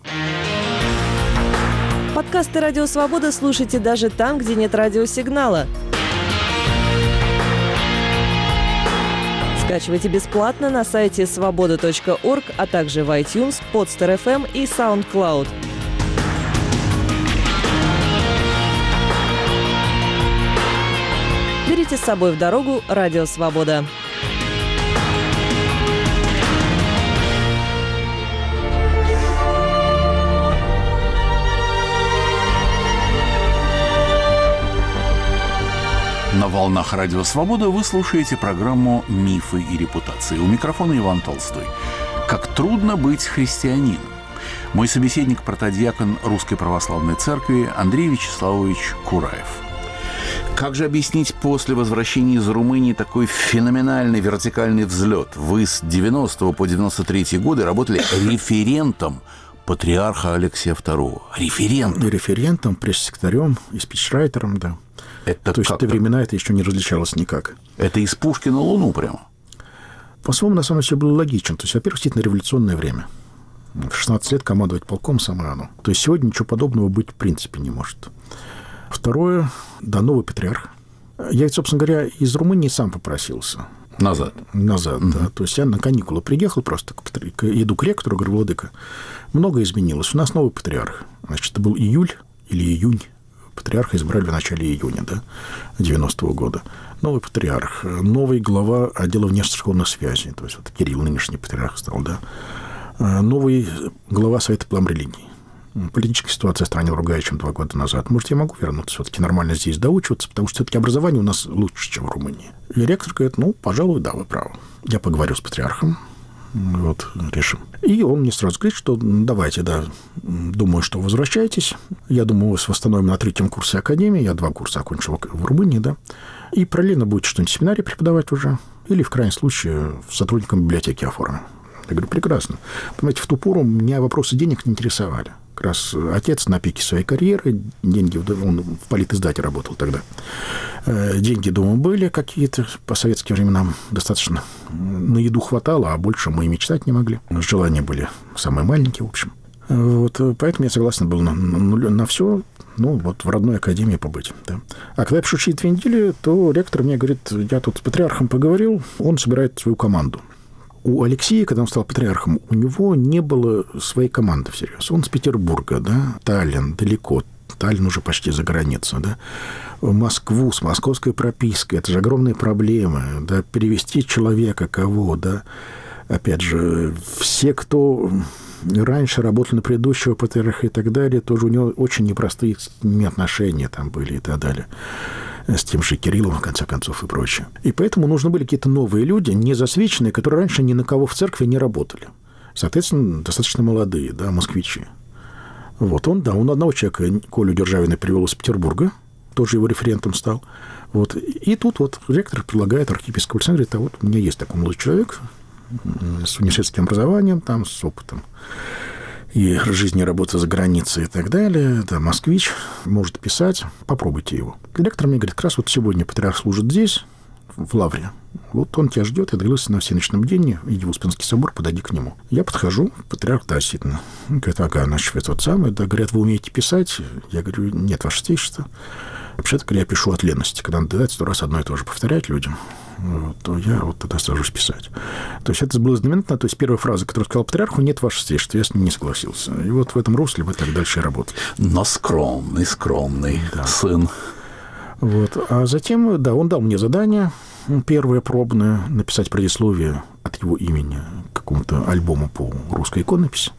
Подкасты «Радио Свобода» слушайте даже там, где нет радиосигнала. Скачивайте бесплатно на сайте свобода точка орг, а также в iTunes, Podster эф эм и SoundCloud. Берите с собой в дорогу «Радио Свобода». На волнах Радио Свобода вы слушаете программу «Мифы и репутации». У микрофона Иван Толстой. Как трудно быть христианином. Мой собеседник – протодиакон Русской Православной Церкви Андрей Вячеславович Кураев. Как же объяснить после возвращения из Румынии такой феноменальный вертикальный взлет? Вы с девяностого по девяносто третий годы работали референтом патриарха Алексия второго. Референтом. И референтом, пресс-секретарем, и спичрайтером, да. Это То есть в те времена это еще не различалось никак. Это из пушки на Луну прямо? По-своему, на самом деле, все было логично. То есть, во-первых, действительно революционное время. В шестнадцать лет командовать полком самое оно. То есть сегодня ничего подобного быть в принципе не может. Второе, да, новый патриарх. Я ведь, собственно говоря, из Румынии сам попросился. Назад? Назад, угу. да. То есть я на каникулы приехал просто, к, иду к ректору, говорю: владыка, многое изменилось. У нас новый патриарх. Значит, это был июль или июнь. Патриарха избрали в начале июня, да, девяностого года. Новый патриарх, новый глава отдела внешнецерковных связей, то есть вот Кирилл, нынешний патриарх, стал, да. Новый глава Совета по религии. Политическая ситуация в стране другая, чем два года назад. Может, я могу вернуться все-таки нормально здесь доучиваться, потому что все-таки образование у нас лучше, чем в Румынии. И ректор говорит: ну, пожалуй, да, вы правы. Я поговорю с патриархом, вот, решим. И он мне сразу говорит, что давайте, да, думаю, что возвращайтесь. Я думаю, вас восстановим на третьем курсе академии. Я два курса окончил в Румынии, да. И параллельно будете что-нибудь в семинарии преподавать уже. Или, в крайнем случае, сотрудником библиотеки оформим. Я говорю: прекрасно. Понимаете, в ту пору меня вопросы денег не интересовали. Как раз отец на пике своей карьеры, деньги, он в политиздате работал тогда. Деньги дома были какие-то, по советским временам достаточно. На еду хватало, а больше мы и мечтать не могли. Желания были самые маленькие, в общем. Вот, поэтому я согласен был на, на, на все, ну, вот в родной академии побыть. Да. А когда я пишу через две недели, то ректор мне говорит: я тут с патриархом поговорил, он собирает свою команду. У Алексея, когда он стал патриархом, у него не было своей команды всерьез. Он с Петербурга, да, Таллин, далеко. Таллин уже почти за границей, да. В Москву с московской пропиской. Это же огромные проблемы, да. Перевести человека, кого, да. Опять же, все, кто раньше работали на предыдущего патриарха и так далее, тоже у него очень непростые отношения там были и так далее. С тем же Кириллом, в конце концов, и прочее. И поэтому нужны были какие-то новые люди, не засвеченные, которые раньше ни на кого в церкви не работали. Соответственно, достаточно молодые, да, москвичи. Вот он, да, он одного человека, Колю Державина, привел из Петербурга, тоже его референтом стал. Вот. И тут вот ректор предлагает архиепископу Александру, говорит: а вот у меня есть такой молодой человек с университетским образованием, там, с опытом. и жизнь и работа за границей и так далее. Да, москвич, может писать, попробуйте его. Ректор мне говорит, как раз вот сегодня патриарх служит здесь, в Лавре. Вот он тебя ждет, я договорился на всеночном бдении, иди в Успенский собор, подойди к нему. Я подхожу, патриарх, да, действительно. Он говорит, ага, значит, это вот самое. Да, говорят, вы умеете писать? Я говорю, нет, ваше святейшество. Вообще-то, говоря, я пишу от ленности. Когда надо сто раз одно и то же повторять людям, вот, то я вот тогда сажусь писать. То есть это было знаменательно. То есть первая фраза, которую сказал патриарху, нет, ваше святейшество, я с ним не согласился. И вот в этом русле мы так дальше и работали. Но скромный, скромный да. сын. Вот. А затем, да, он дал мне задание, первое пробное, написать предисловие от его имени к какому-то альбому по русской иконописи.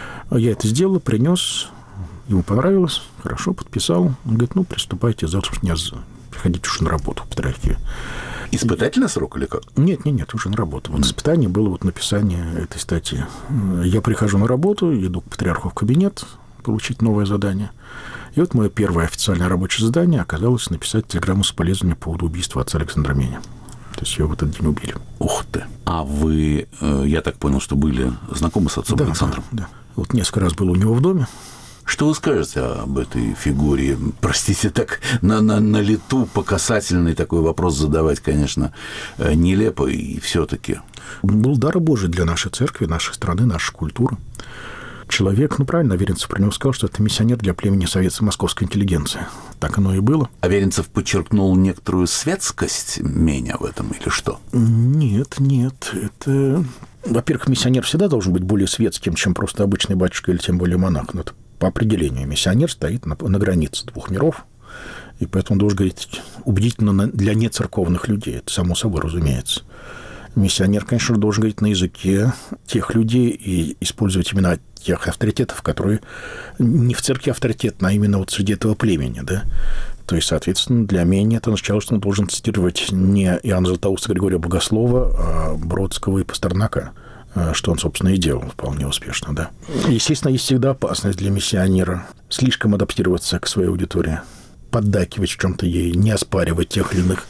Я это сделал, принес, ему понравилось, хорошо, подписал. Он говорит, ну, приступайте, завтра мне приходите уже на работу в патриархию. Испытательный срок или как? Нет, нет, нет, уже на работу. Вот испытание было вот написание этой статьи. Я прихожу на работу, иду к патриарху в кабинет, получить новое задание. И вот мое первое официальное рабочее задание оказалось написать телеграмму с соболезнованием по поводу убийства отца Александра Меня. То есть ее в этот день убили. Ух ты! А вы, я так понял, что были знакомы с отцом да, Александром? Да, да. Вот несколько раз был у него в доме. Что вы скажете об этой фигуре? Простите, так на, на, на лету по касательный такой вопрос задавать, конечно, нелепо и все-таки. Был дар Божий для нашей церкви, нашей страны, нашей культуры. Человек, ну, правильно, Аверинцев про него сказал, что это миссионер для племени советской московской интеллигенции. Так оно и было. Аверинцев подчеркнул некоторую светскость Меня в этом или что? Нет, нет. Это... Во-первых, миссионер всегда должен быть более светским, чем просто обычный батюшка или тем более монах. Но это по определению. Миссионер стоит на, на границе двух миров, и поэтому он должен говорить убедительно для нецерковных людей. Это само собой разумеется. Миссионер, конечно, должен говорить на языке тех людей и использовать именно тех авторитетов, которые не в церкви авторитетны, а именно вот среди этого племени, да. То есть, соответственно, для меня это означало, что он должен цитировать не Иоанна Златоуста, Григория Богослова, а Бродского и Пастернака, что он, собственно, и делал вполне успешно, да. Естественно, есть всегда опасность для миссионера слишком адаптироваться к своей аудитории, поддакивать в чем-то ей, не оспаривать тех или иных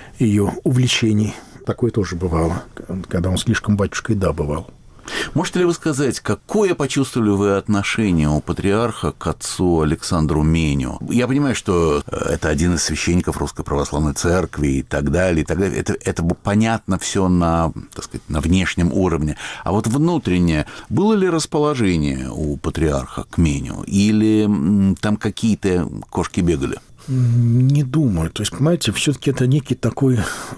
ее увлечений. Такое тоже бывало, когда он слишком батюшкой, да, бывал. Можете ли вы сказать, какое почувствовали вы отношение у патриарха к отцу Александру Меню? Я понимаю, что это один из священников Русской Православной Церкви и так далее, и так далее. Это, это понятно все на, так сказать, на внешнем уровне. А вот внутреннее, было ли расположение у патриарха к Меню? Или там какие-то кошки бегали? Не думаю. То есть, понимаете, все-таки это некий такой...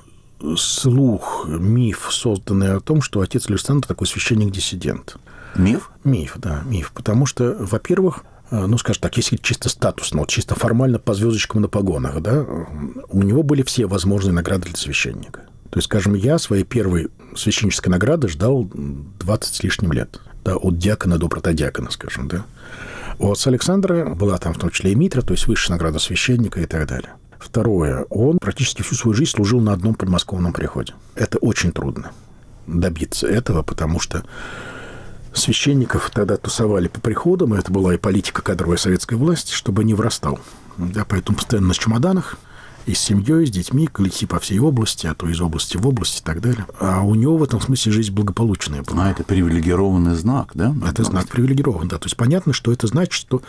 слух, миф, созданный о том, что отец Александр такой священник-диссидент. Миф? Миф, да, миф. Потому что, во-первых, ну, скажем так, если чисто статусно, вот чисто формально по звездочкам на погонах, да, у него были все возможные награды для священника. То есть, скажем, я своей первой священнической награды ждал двадцать с лишним лет. Да, от диакона до протодиакона, скажем, да. У отца Александра была там в том числе и митра, то есть высшая награда священника и так далее. Второе. Он практически всю свою жизнь служил на одном подмосковном приходе. Это очень трудно добиться этого, потому что священников тогда тусовали по приходам, и это была и политика кадровой советской власти, чтобы не врастал. Да, поэтому постоянно на чемоданах, и с семьей, и с детьми, колети по всей области, а то из области в область и так далее. А у него в этом смысле жизнь благополучная была. А это привилегированный знак, да? Это знак привилегирован, да. То есть понятно, что это значит, что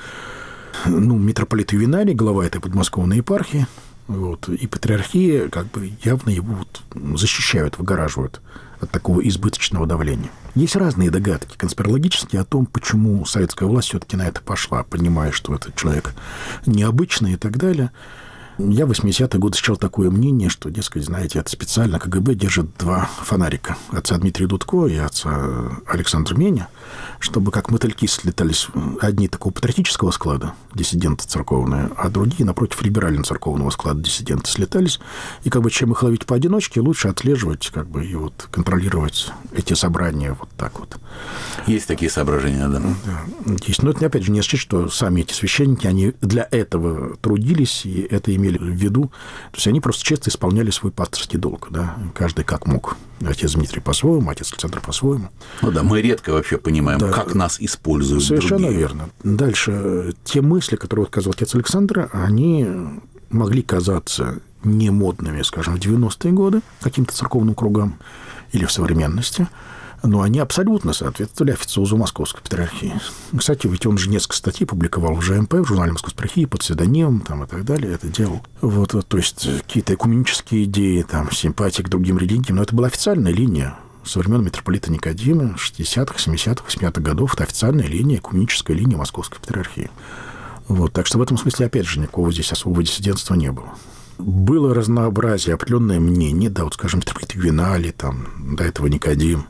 ну, митрополит Ювеналий, глава этой подмосковной епархии, вот, и патриархия как бы явно его вот защищают, выгораживают от такого избыточного давления. Есть разные догадки конспирологические о том, почему советская власть все-таки на это пошла, понимая, что этот человек необычный и так далее. Я в восьмидесятые годы встречал такое мнение, что, дескать, знаете, это специально КГБ держит два фонарика. Отца Дмитрия Дудко и отца Александра Меня, чтобы как мотыльки слетались одни такого патриотического склада, диссиденты церковные, а другие, напротив, либерально-церковного склада диссиденты слетались. И как бы чем их ловить поодиночке, лучше отслеживать как бы, и вот контролировать эти собрания вот так вот. Есть такие соображения, да? Да, есть. Но это, опять же, не означает, что сами эти священники, они для этого трудились, и это имели в виду. То есть они просто честно исполняли свой пасторский долг, да, каждый как мог. Отец Дмитрий по-своему, отец Александр по-своему. Ну да, мы редко вообще понимаем, да, как нас используют совершенно другие. Верно. Дальше, те мысли, которые вот сказал отец Александр, они могли казаться не модными, скажем, в девяностые годы каким-то церковным кругам или в современности. Но они абсолютно соответствовали официозу Московской Патриархии. Кстати, ведь он же несколько статей публиковал в жэ эм пэ, в журнале Московской Патриархии, под псевдонимом там, и так далее, это делал. Вот, то есть какие-то экуменические идеи, там, симпатии к другим религиям, но это была официальная линия со времен митрополита Никодима шестидесятых, семидесятых, восьмидесятых годов. Это официальная линия, экуменическая линия Московской Патриархии. Вот, так что в этом смысле, опять же, никакого здесь особого диссидентства не было. Было разнообразие, определенное мнение, да, вот, скажем, митрополит Игвеналий, там, до этого Никодим,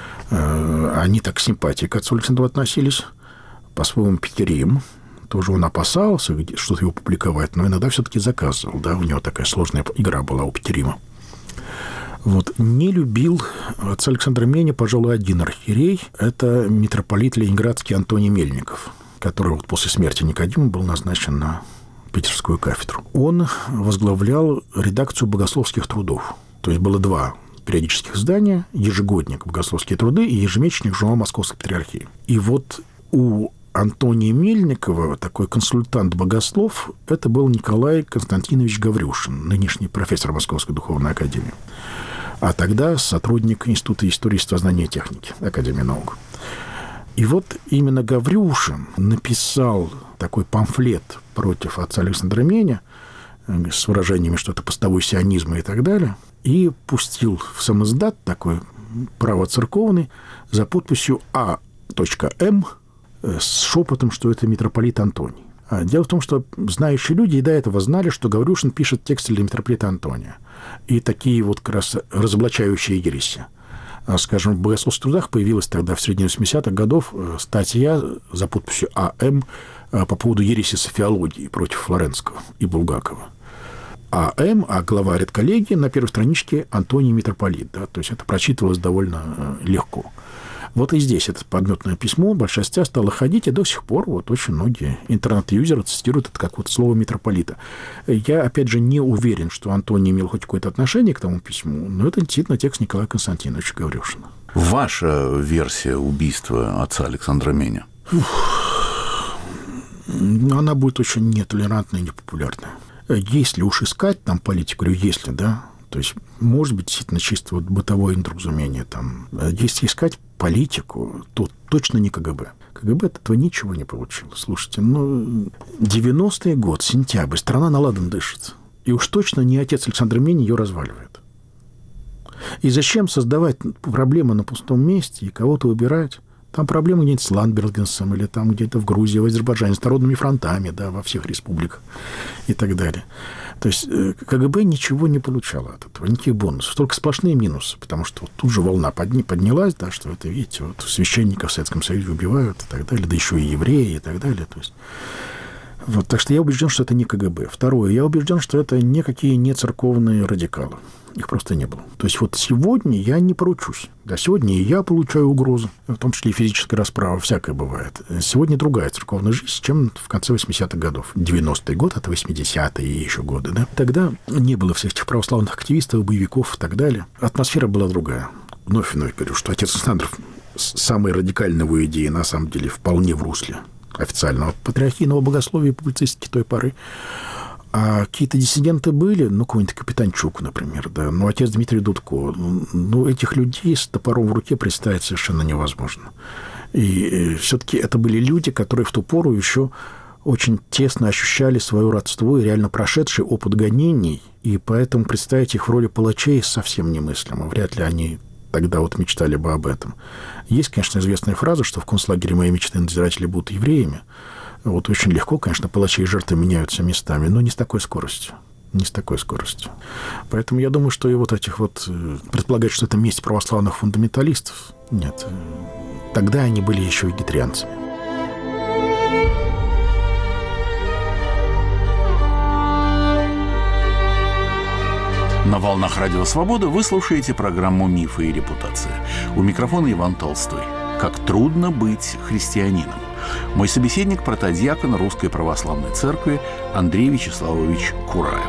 они так с симпатией к отцу Александру относились, по-своему Петерим, тоже он опасался что-то его публиковать, но иногда все-таки заказывал, да, у него такая сложная игра была у Петерима. Вот. Не любил отца Александра Меня, пожалуй, один архиерей, это митрополит ленинградский Антоний Мельников, который вот после смерти Никодима был назначен на питерскую кафедру. Он возглавлял редакцию богословских трудов, то есть было два периодических издания, ежегодник «Богословские труды» и ежемесячник «Журнал Московской Патриархии». И вот у Антония Мельникова такой консультант-богослов, это был Николай Константинович Гаврюшин, нынешний профессор Московской духовной академии, а тогда сотрудник Института истории, естествознания и техники Академии наук. И вот именно Гаврюшин написал такой памфлет против отца Александра Меня с выражениями, что это постовой сионизм и так далее, и пустил в самиздат такой правоцерковный за подписью А М с шепотом, что это митрополит Антоний. А дело в том, что знающие люди и до этого знали, что Гаврюшин пишет тексты для митрополита Антония. И такие вот как раз разоблачающие ереси. Скажем, в богословских трудах появилась тогда в средине восьмидесятых годов статья за подписью А М по поводу ереси софиологии против Флоренского и Булгакова. А М, а глава редколлегии на первой страничке Антоний митрополит. Да, то есть это прочитывалось довольно легко. Вот и здесь это подметное письмо, большая статья стала ходить, и до сих пор вот очень многие интернет-юзеры цитируют это как вот слово митрополита. Я, опять же, не уверен, что Антоний имел хоть какое-то отношение к тому письму, но это действительно текст Николая Константиновича Гаврюшина. Ваша версия убийства отца Александра Меня? Она будет очень нетолерантная и непопулярная. Если уж искать там политику, говорю, если, да, то есть, может быть, действительно чисто вот бытовое недоразумение там. Если искать политику, то точно не ка гэ бэ. ка гэ бэ от этого ничего не получилось. Слушайте, ну, девяностый год, сентябрь, страна на ладан дышит. И уж точно не отец Александра Меня ее разваливает. И зачем создавать проблемы на пустом месте и кого-то убирать? Там проблемы где-нибудь с Ландбергенсом или там где-то в Грузии, в Азербайджане, с народными фронтами, да, во всех республиках и так далее. То есть ка гэ бэ ничего не получало от этого, никаких бонусов, только сплошные минусы, потому что вот тут же волна подни, поднялась, да, что это, видите, вот священников в Советском Союзе убивают и так далее, да еще и евреи и так далее. То есть, вот, так что я убежден, что это не ка гэ бэ. Второе, я убежден, что это никакие не церковные радикалы. Их просто не было. То есть вот сегодня я не поручусь. Да, сегодня и я получаю угрозы, в том числе и физическая расправа, всякое бывает. Сегодня другая церковная жизнь, чем в конце восьмидесятых годов. девяностый год, это восьмидесятые и еще годы. Да? Тогда не было всех этих православных активистов, боевиков и так далее. Атмосфера была другая. Вновь и вновь говорю, что отец Александр самые радикальные его идеи на самом деле вполне в русле официального патриархийного богословия и публицистики той поры. А какие-то диссиденты были, ну, какой-нибудь Капитанчук, например, да, ну, отец Дмитрий Дудко. Ну, этих людей с топором в руке представить совершенно невозможно. И все-таки это были люди, которые в ту пору еще очень тесно ощущали свое родство и реально прошедший опыт гонений, и поэтому представить их в роли палачей совсем немыслимо. Вряд ли они тогда вот мечтали бы об этом. Есть, конечно, известная фраза, что в концлагере мои мечты надзиратели будут евреями. Вот очень легко, конечно, палачи и жертвы меняются местами, но не с такой скоростью. Не с такой скоростью. Поэтому я думаю, что и вот этих вот... Предполагать, что это месть православных фундаменталистов, нет. Тогда они были еще вегетарианцами. На волнах Радио Свобода вы слушаете программу «Мифы и репутация». У микрофона Иван Толстой. Как трудно быть христианином. Мой собеседник – протодиакон Русской Православной Церкви Андрей Вячеславович Кураев.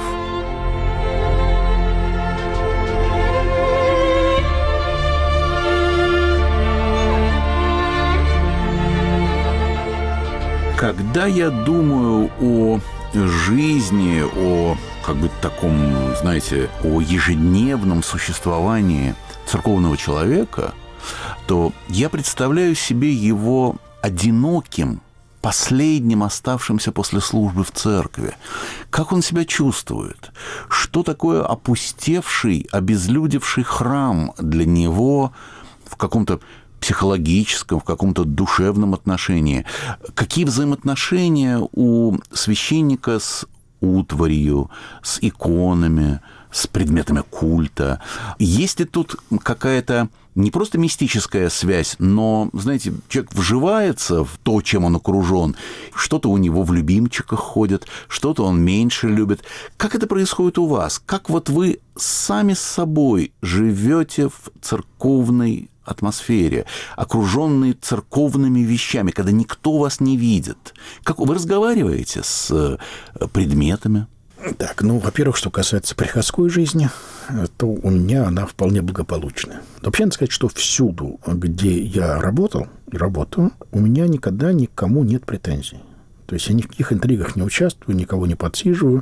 Когда я думаю о жизни, о как бы таком, знаете, о ежедневном существовании церковного человека, то я представляю себе его одиноким, последним оставшимся после службы в церкви. Как он себя чувствует? Что такое опустевший, обезлюдевший храм для него в каком-то психологическом, в каком-то душевном отношении? Какие взаимоотношения у священника с утварью, с иконами, с предметами культа? Есть ли тут какая-то не просто мистическая связь, но, знаете, человек вживается в то, чем он окружен. Что-то у него в любимчиках ходит, что-то он меньше любит. Как это происходит у вас? Как вот вы сами с собой живете в церковной атмосфере, окруженной церковными вещами, когда никто вас не видит? Как вы разговариваете с предметами? Так, ну, во-первых, что касается приходской жизни, то у меня она вполне благополучная. Вообще, надо сказать, что всюду, где я работал и работаю, у меня никогда никому нет претензий. То есть я ни в каких интригах не участвую, никого не подсиживаю.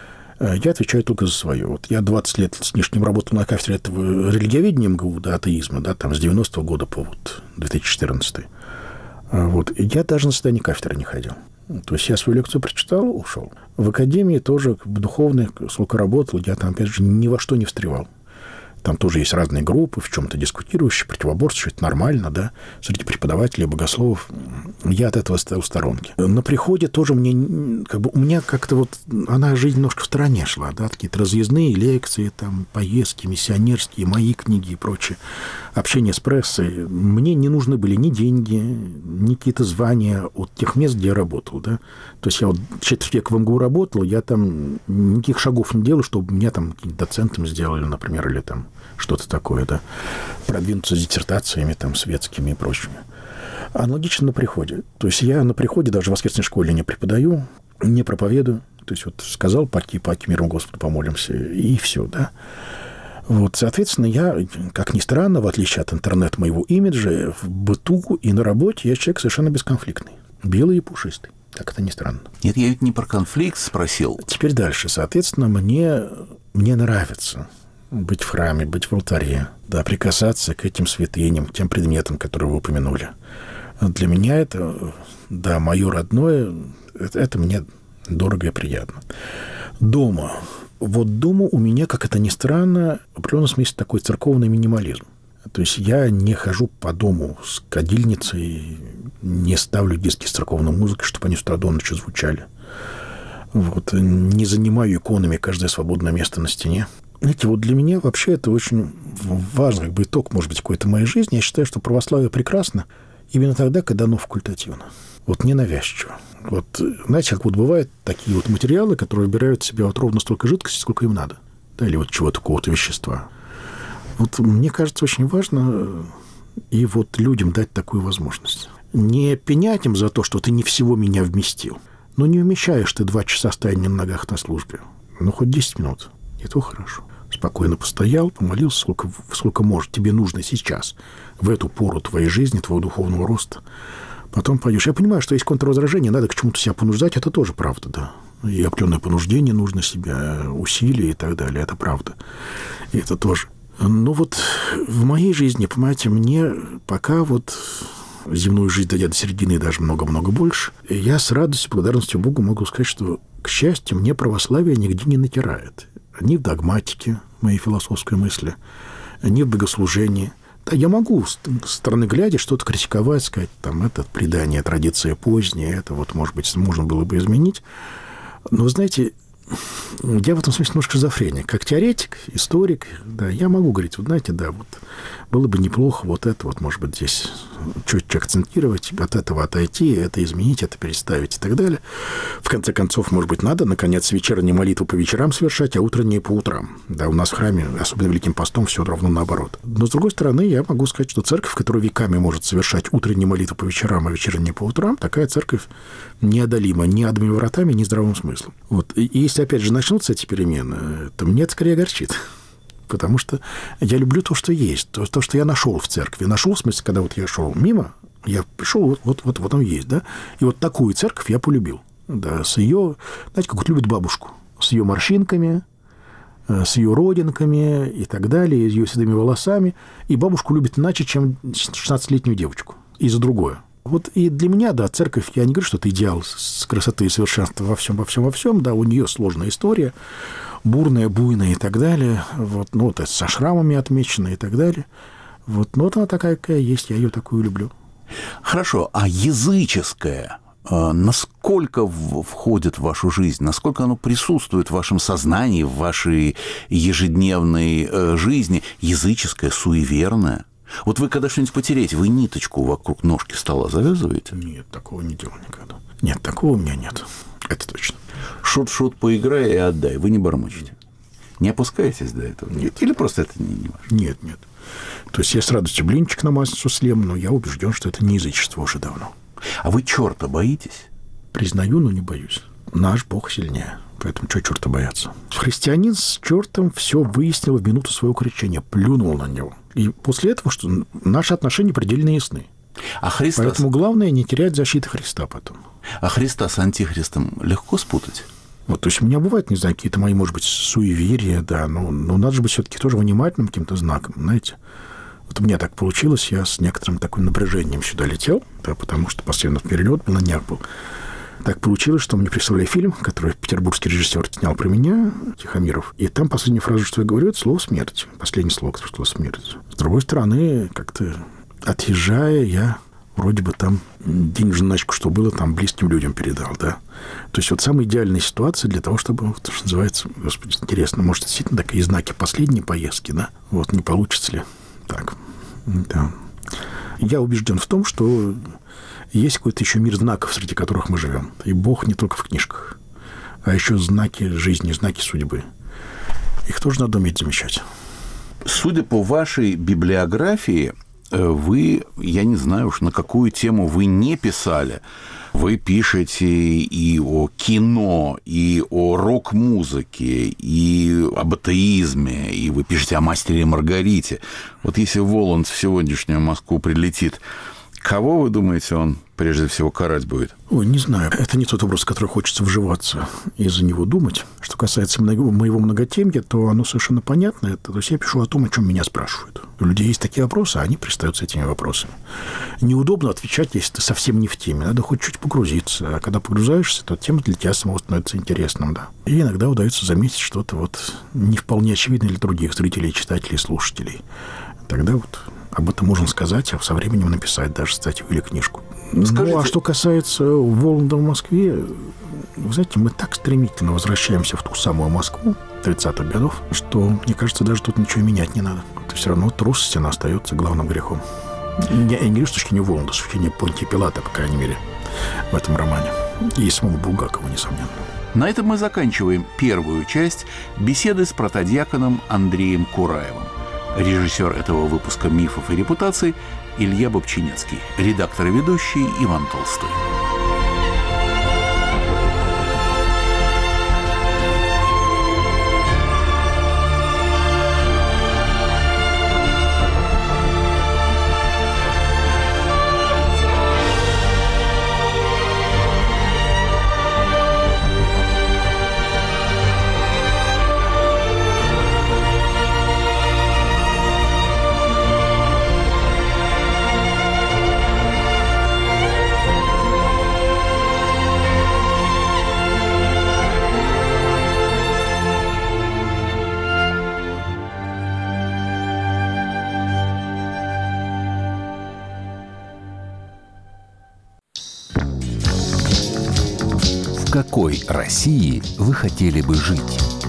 Я отвечаю только за свое. Вот я двадцать лет с лишним работал на кафедре этого религиоведения МГУ, да, атеизма, да, там с девяностого года по вот две тысячи четырнадцатый. Вот. Я даже на заседание кафедры не ходил. То есть я свою лекцию прочитал, ушел. В академии тоже в духовной, сколько работал, я там, опять же, ни во что не встревал. Там тоже есть разные группы, в чем-то дискутирующие, противоборствующие, это нормально, да, среди преподавателей, богословов. Я от этого стоял в сторонке. На приходе тоже мне, как бы, у меня как-то вот, она жизнь немножко в стороне шла, да, какие-то разъездные лекции, там, поездки, миссионерские, мои книги и прочее, общение с прессой. Мне не нужны были ни деньги, ни какие-то звания от тех мест, где я работал, да. То есть я вот четверть века в МГУ работал, я там никаких шагов не делал, чтобы меня там доцентом сделали, например, или там что-то такое, да, продвинуться с диссертациями там, светскими и прочими. Аналогично на приходе. То есть я на приходе даже в воскресной школе не преподаю, не проповедую. То есть вот сказал паки, паки, миром Господу помолимся, и все, да. Вот, соответственно, я, как ни странно, в отличие от интернет моего имиджа, в быту и на работе я человек совершенно бесконфликтный. Белый и пушистый. Так это не странно. Нет, я ведь не про конфликт спросил. Теперь дальше. Соответственно, мне, мне нравится быть в храме, быть в алтаре, да, прикасаться к этим святыням, к тем предметам, которые вы упомянули. Для меня это, да, мое родное, это, это мне дорого и приятно. Дома. Вот дома у меня, как это ни странно, в определенном смысле такой церковный минимализм. То есть я не хожу по дому с кадильницей, не ставлю диски с церковной музыкой, чтобы они с утра до ночи звучали. Вот. Не занимаю иконами каждое свободное место на стене. Знаете, вот для меня вообще это очень важно, как бы итог, может быть, какой-то моей жизни. Я считаю, что православие прекрасно именно тогда, когда оно факультативно. Вот ненавязчиво. Вот, знаете, как вот бывают такие вот материалы, которые выбирают в себя вот ровно столько жидкости, сколько им надо. Да, или вот чего-то, какого-то вещества. Вот мне кажется, очень важно и вот людям дать такую возможность. Не пенять им за то, что ты не всего меня вместил. Но не вмещаешь ты два часа стояния на ногах на службе. Ну, хоть десять минут. И то хорошо. Спокойно постоял, помолился, сколько, сколько может. Тебе нужно сейчас, в эту пору твоей жизни, твоего духовного роста. Потом пойдешь. Я понимаю, что есть контрвозражение, надо к чему-то себя понуждать. Это тоже правда, да. И определенное понуждение нужно себя, усилия и так далее. Это правда. И это тоже. Но вот в моей жизни, понимаете, мне пока вот земную жизнь дойдя до середины и даже много-много больше, я с радостью, благодарностью Богу могу сказать, что, к счастью, мне православие нигде не натирает. Ни в догматике моей философской мысли, ни в богослужении. Да, я могу с стороны глядя что-то критиковать, сказать, там, это предание, традиция поздняя, это вот, может быть, можно было бы изменить. Но, вы знаете, я в этом смысле немножко шизофреник. Как теоретик, историк, да, я могу говорить, вот знаете, да, вот было бы неплохо вот это вот, может быть, здесь чуть-чуть акцентировать, от этого отойти, это изменить, это переставить и так далее. В конце концов, может быть, надо, наконец, вечерние молитвы по вечерам совершать, а утренние по утрам. Да, у нас в храме, особенно Великим постом, все равно наоборот. Но, с другой стороны, я могу сказать, что церковь, которая веками может совершать утренние молитвы по вечерам, а вечерние по утрам, такая церковь неодолима ни адовыми вратами, ни здравым смыслом. Вот. И если, опять же, начнутся эти перемены, то мне это скорее огорчит. Потому что я люблю то, что есть, то, то, что я нашел в церкви. Нашел, в смысле, когда вот я шел мимо, я пришел, вот, вот, вот, вот он есть, да, и вот такую церковь я полюбил, да, с ее, знаете, как вот любят бабушку, с ее морщинками, с ее родинками и так далее, с ее седыми волосами. И бабушку любит иначе, чем шестнадцатилетнюю девочку. И за другое. Вот и для меня, да, церковь, я не говорю, что это идеал с красоты и совершенства во всем, во всем, во всем. Да, у нее сложная история, бурная, буйная и так далее. Вот, ну, вот со шрамами отмечена и так далее. Вот, но вот она такая, какая есть, я ее такую люблю. Хорошо, а языческое, насколько входит в вашу жизнь, насколько оно присутствует в вашем сознании, в вашей ежедневной жизни, языческое, суеверное? Вот вы когда что-нибудь потеряете, вы ниточку вокруг ножки стола завязываете? Нет, такого не делал никогда. Нет, такого у меня нет. Это точно. Шут-шут, поиграй и отдай. Вы не бормочете? Не опускаетесь до этого? Нет. Или просто это не, не важно? Нет, нет. То есть я с радостью блинчик на маслицу съем, но я убежден, что это не язычество уже давно. А вы черта боитесь? Признаю, но не боюсь. Наш Бог сильнее. Поэтому что черта бояться? Христианин с чертом все выяснил в минуту своего крещения, плюнул на него. И после этого, что наши отношения предельно ясны. А Христа... Поэтому главное не терять защиты Христа потом. А Христа с антихристом легко спутать? Вот, то есть у меня бывают, не знаю, какие-то мои, может быть, суеверия, да, но, но надо же быть все-таки тоже внимательным каким-то знаком, знаете. Вот у меня так получилось, я с некоторым таким напряжением сюда летел, да, потому что последний перелет был, на днях был. Так получилось, что мне прислали фильм, который петербургский режиссер снял про меня, Тихомиров, и там последняя фраза, что я говорю, это слово «смерть». Последнее слово, слово «смерть». С другой стороны, как-то отъезжая, я вроде бы там денежную начку, что было, там близким людям передал, да. То есть вот самая идеальная ситуация для того, чтобы, то, что называется, господи, интересно, может, действительно такие знаки последней поездки, да? Вот не получится ли так? Да. Я убежден в том, что есть какой-то еще мир знаков, среди которых мы живем. И Бог не только в книжках, а еще знаки жизни, знаки судьбы. Их тоже надо уметь замечать. Судя по вашей библиографии, вы, я не знаю уж, на какую тему вы не писали. Вы пишете и о кино, и о рок-музыке, и об атеизме, и вы пишете о «Мастере и Маргарите». Вот если Воланд в сегодняшнюю Москву прилетит, кого, вы думаете, он прежде всего карать будет? Ой, не знаю. Это не тот образ, в который хочется вживаться и за него думать. Что касается моего многотемья, то оно совершенно понятно. Это, то есть я пишу о том, о чем меня спрашивают. У людей есть такие вопросы, а они пристают с этими вопросами. Неудобно отвечать, если ты совсем не в теме. Надо хоть чуть погрузиться. А когда погружаешься, то тема для тебя самого становится интересным. Да. И иногда удается заметить что-то вот не вполне очевидное для других зрителей, читателей, слушателей. Тогда вот об этом можно сказать, а со временем написать даже статью или книжку. Скажите... Ну, а что касается Воланда в Москве, вы знаете, мы так стремительно возвращаемся в ту самую Москву тридцатых годов, что, мне кажется, даже тут ничего менять не надо. Это все равно трусость, она остается главным грехом. Я, я не говорю с точки зрения Воланда, с точки зрения Понтия Пилата, по крайней мере, в этом романе. И самого Булгакова, несомненно. На этом мы заканчиваем первую часть беседы с протодиаконом Андреем Кураевым. Режиссер этого выпуска «Мифов и репутаций» Илья Бобчинецкий, редактор и ведущий Иван Толстой. В какой России вы хотели бы жить?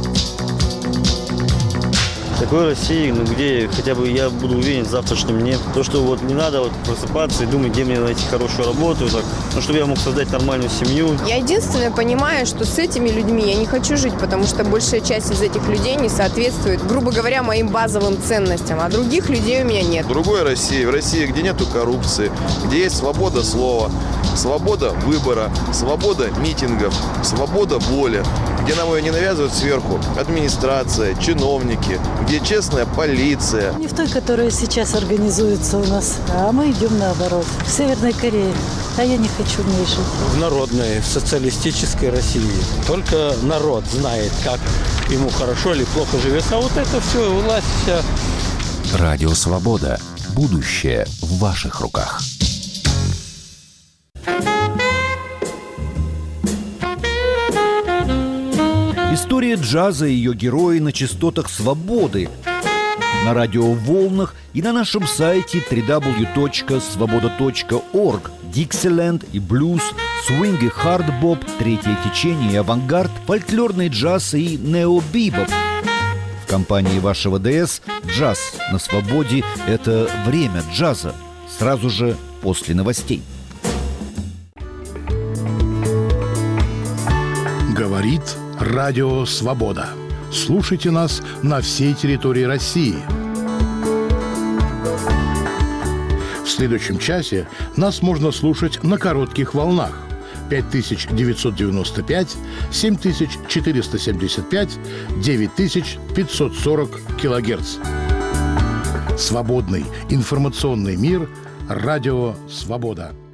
В такой России, ну, где хотя бы я буду уверен в завтрашнем дне. То, что вот не надо вот просыпаться и думать, где мне найти хорошую работу, так, ну, чтобы я мог создать нормальную семью. Я единственное понимаю, что с этими людьми я не хочу жить, потому что большая часть из этих людей не соответствует, грубо говоря, моим базовым ценностям, а других людей у меня нет. В другой России, в России, где нету коррупции, где есть свобода слова, Свобода выбора, свобода митингов, свобода воли, где нам ее не навязывают сверху администрация, чиновники, где честная полиция. Не в той, которая сейчас организуется у нас, а мы идем наоборот. В Северной Корее. А я не хочу в ней жить. В народной, в социалистической России. Только народ знает, как ему хорошо или плохо живется. А вот это все, власть вся. Радио «Свобода». Будущее в ваших руках. История джаза и ее герои на частотах свободы, на радиоволнах и на нашем сайте дабл ю дабл ю дабл ю точка свобода точка орг. Диксиленд и блюз, свинг и хардбоп, третье течение и авангард, фольклорный джаз и нео-бибоп. В компании вашего ДС «Джаз на свободе» — это время джаза. Сразу же после новостей. Говорит Радио Свобода. Слушайте нас на всей территории России. В следующем часе нас можно слушать на коротких волнах пять тысяч девятьсот девяносто пять, семь тысяч четыреста семьдесят пять, девять тысяч пятьсот сорок килогерц. Свободный информационный мир. Радио Свобода.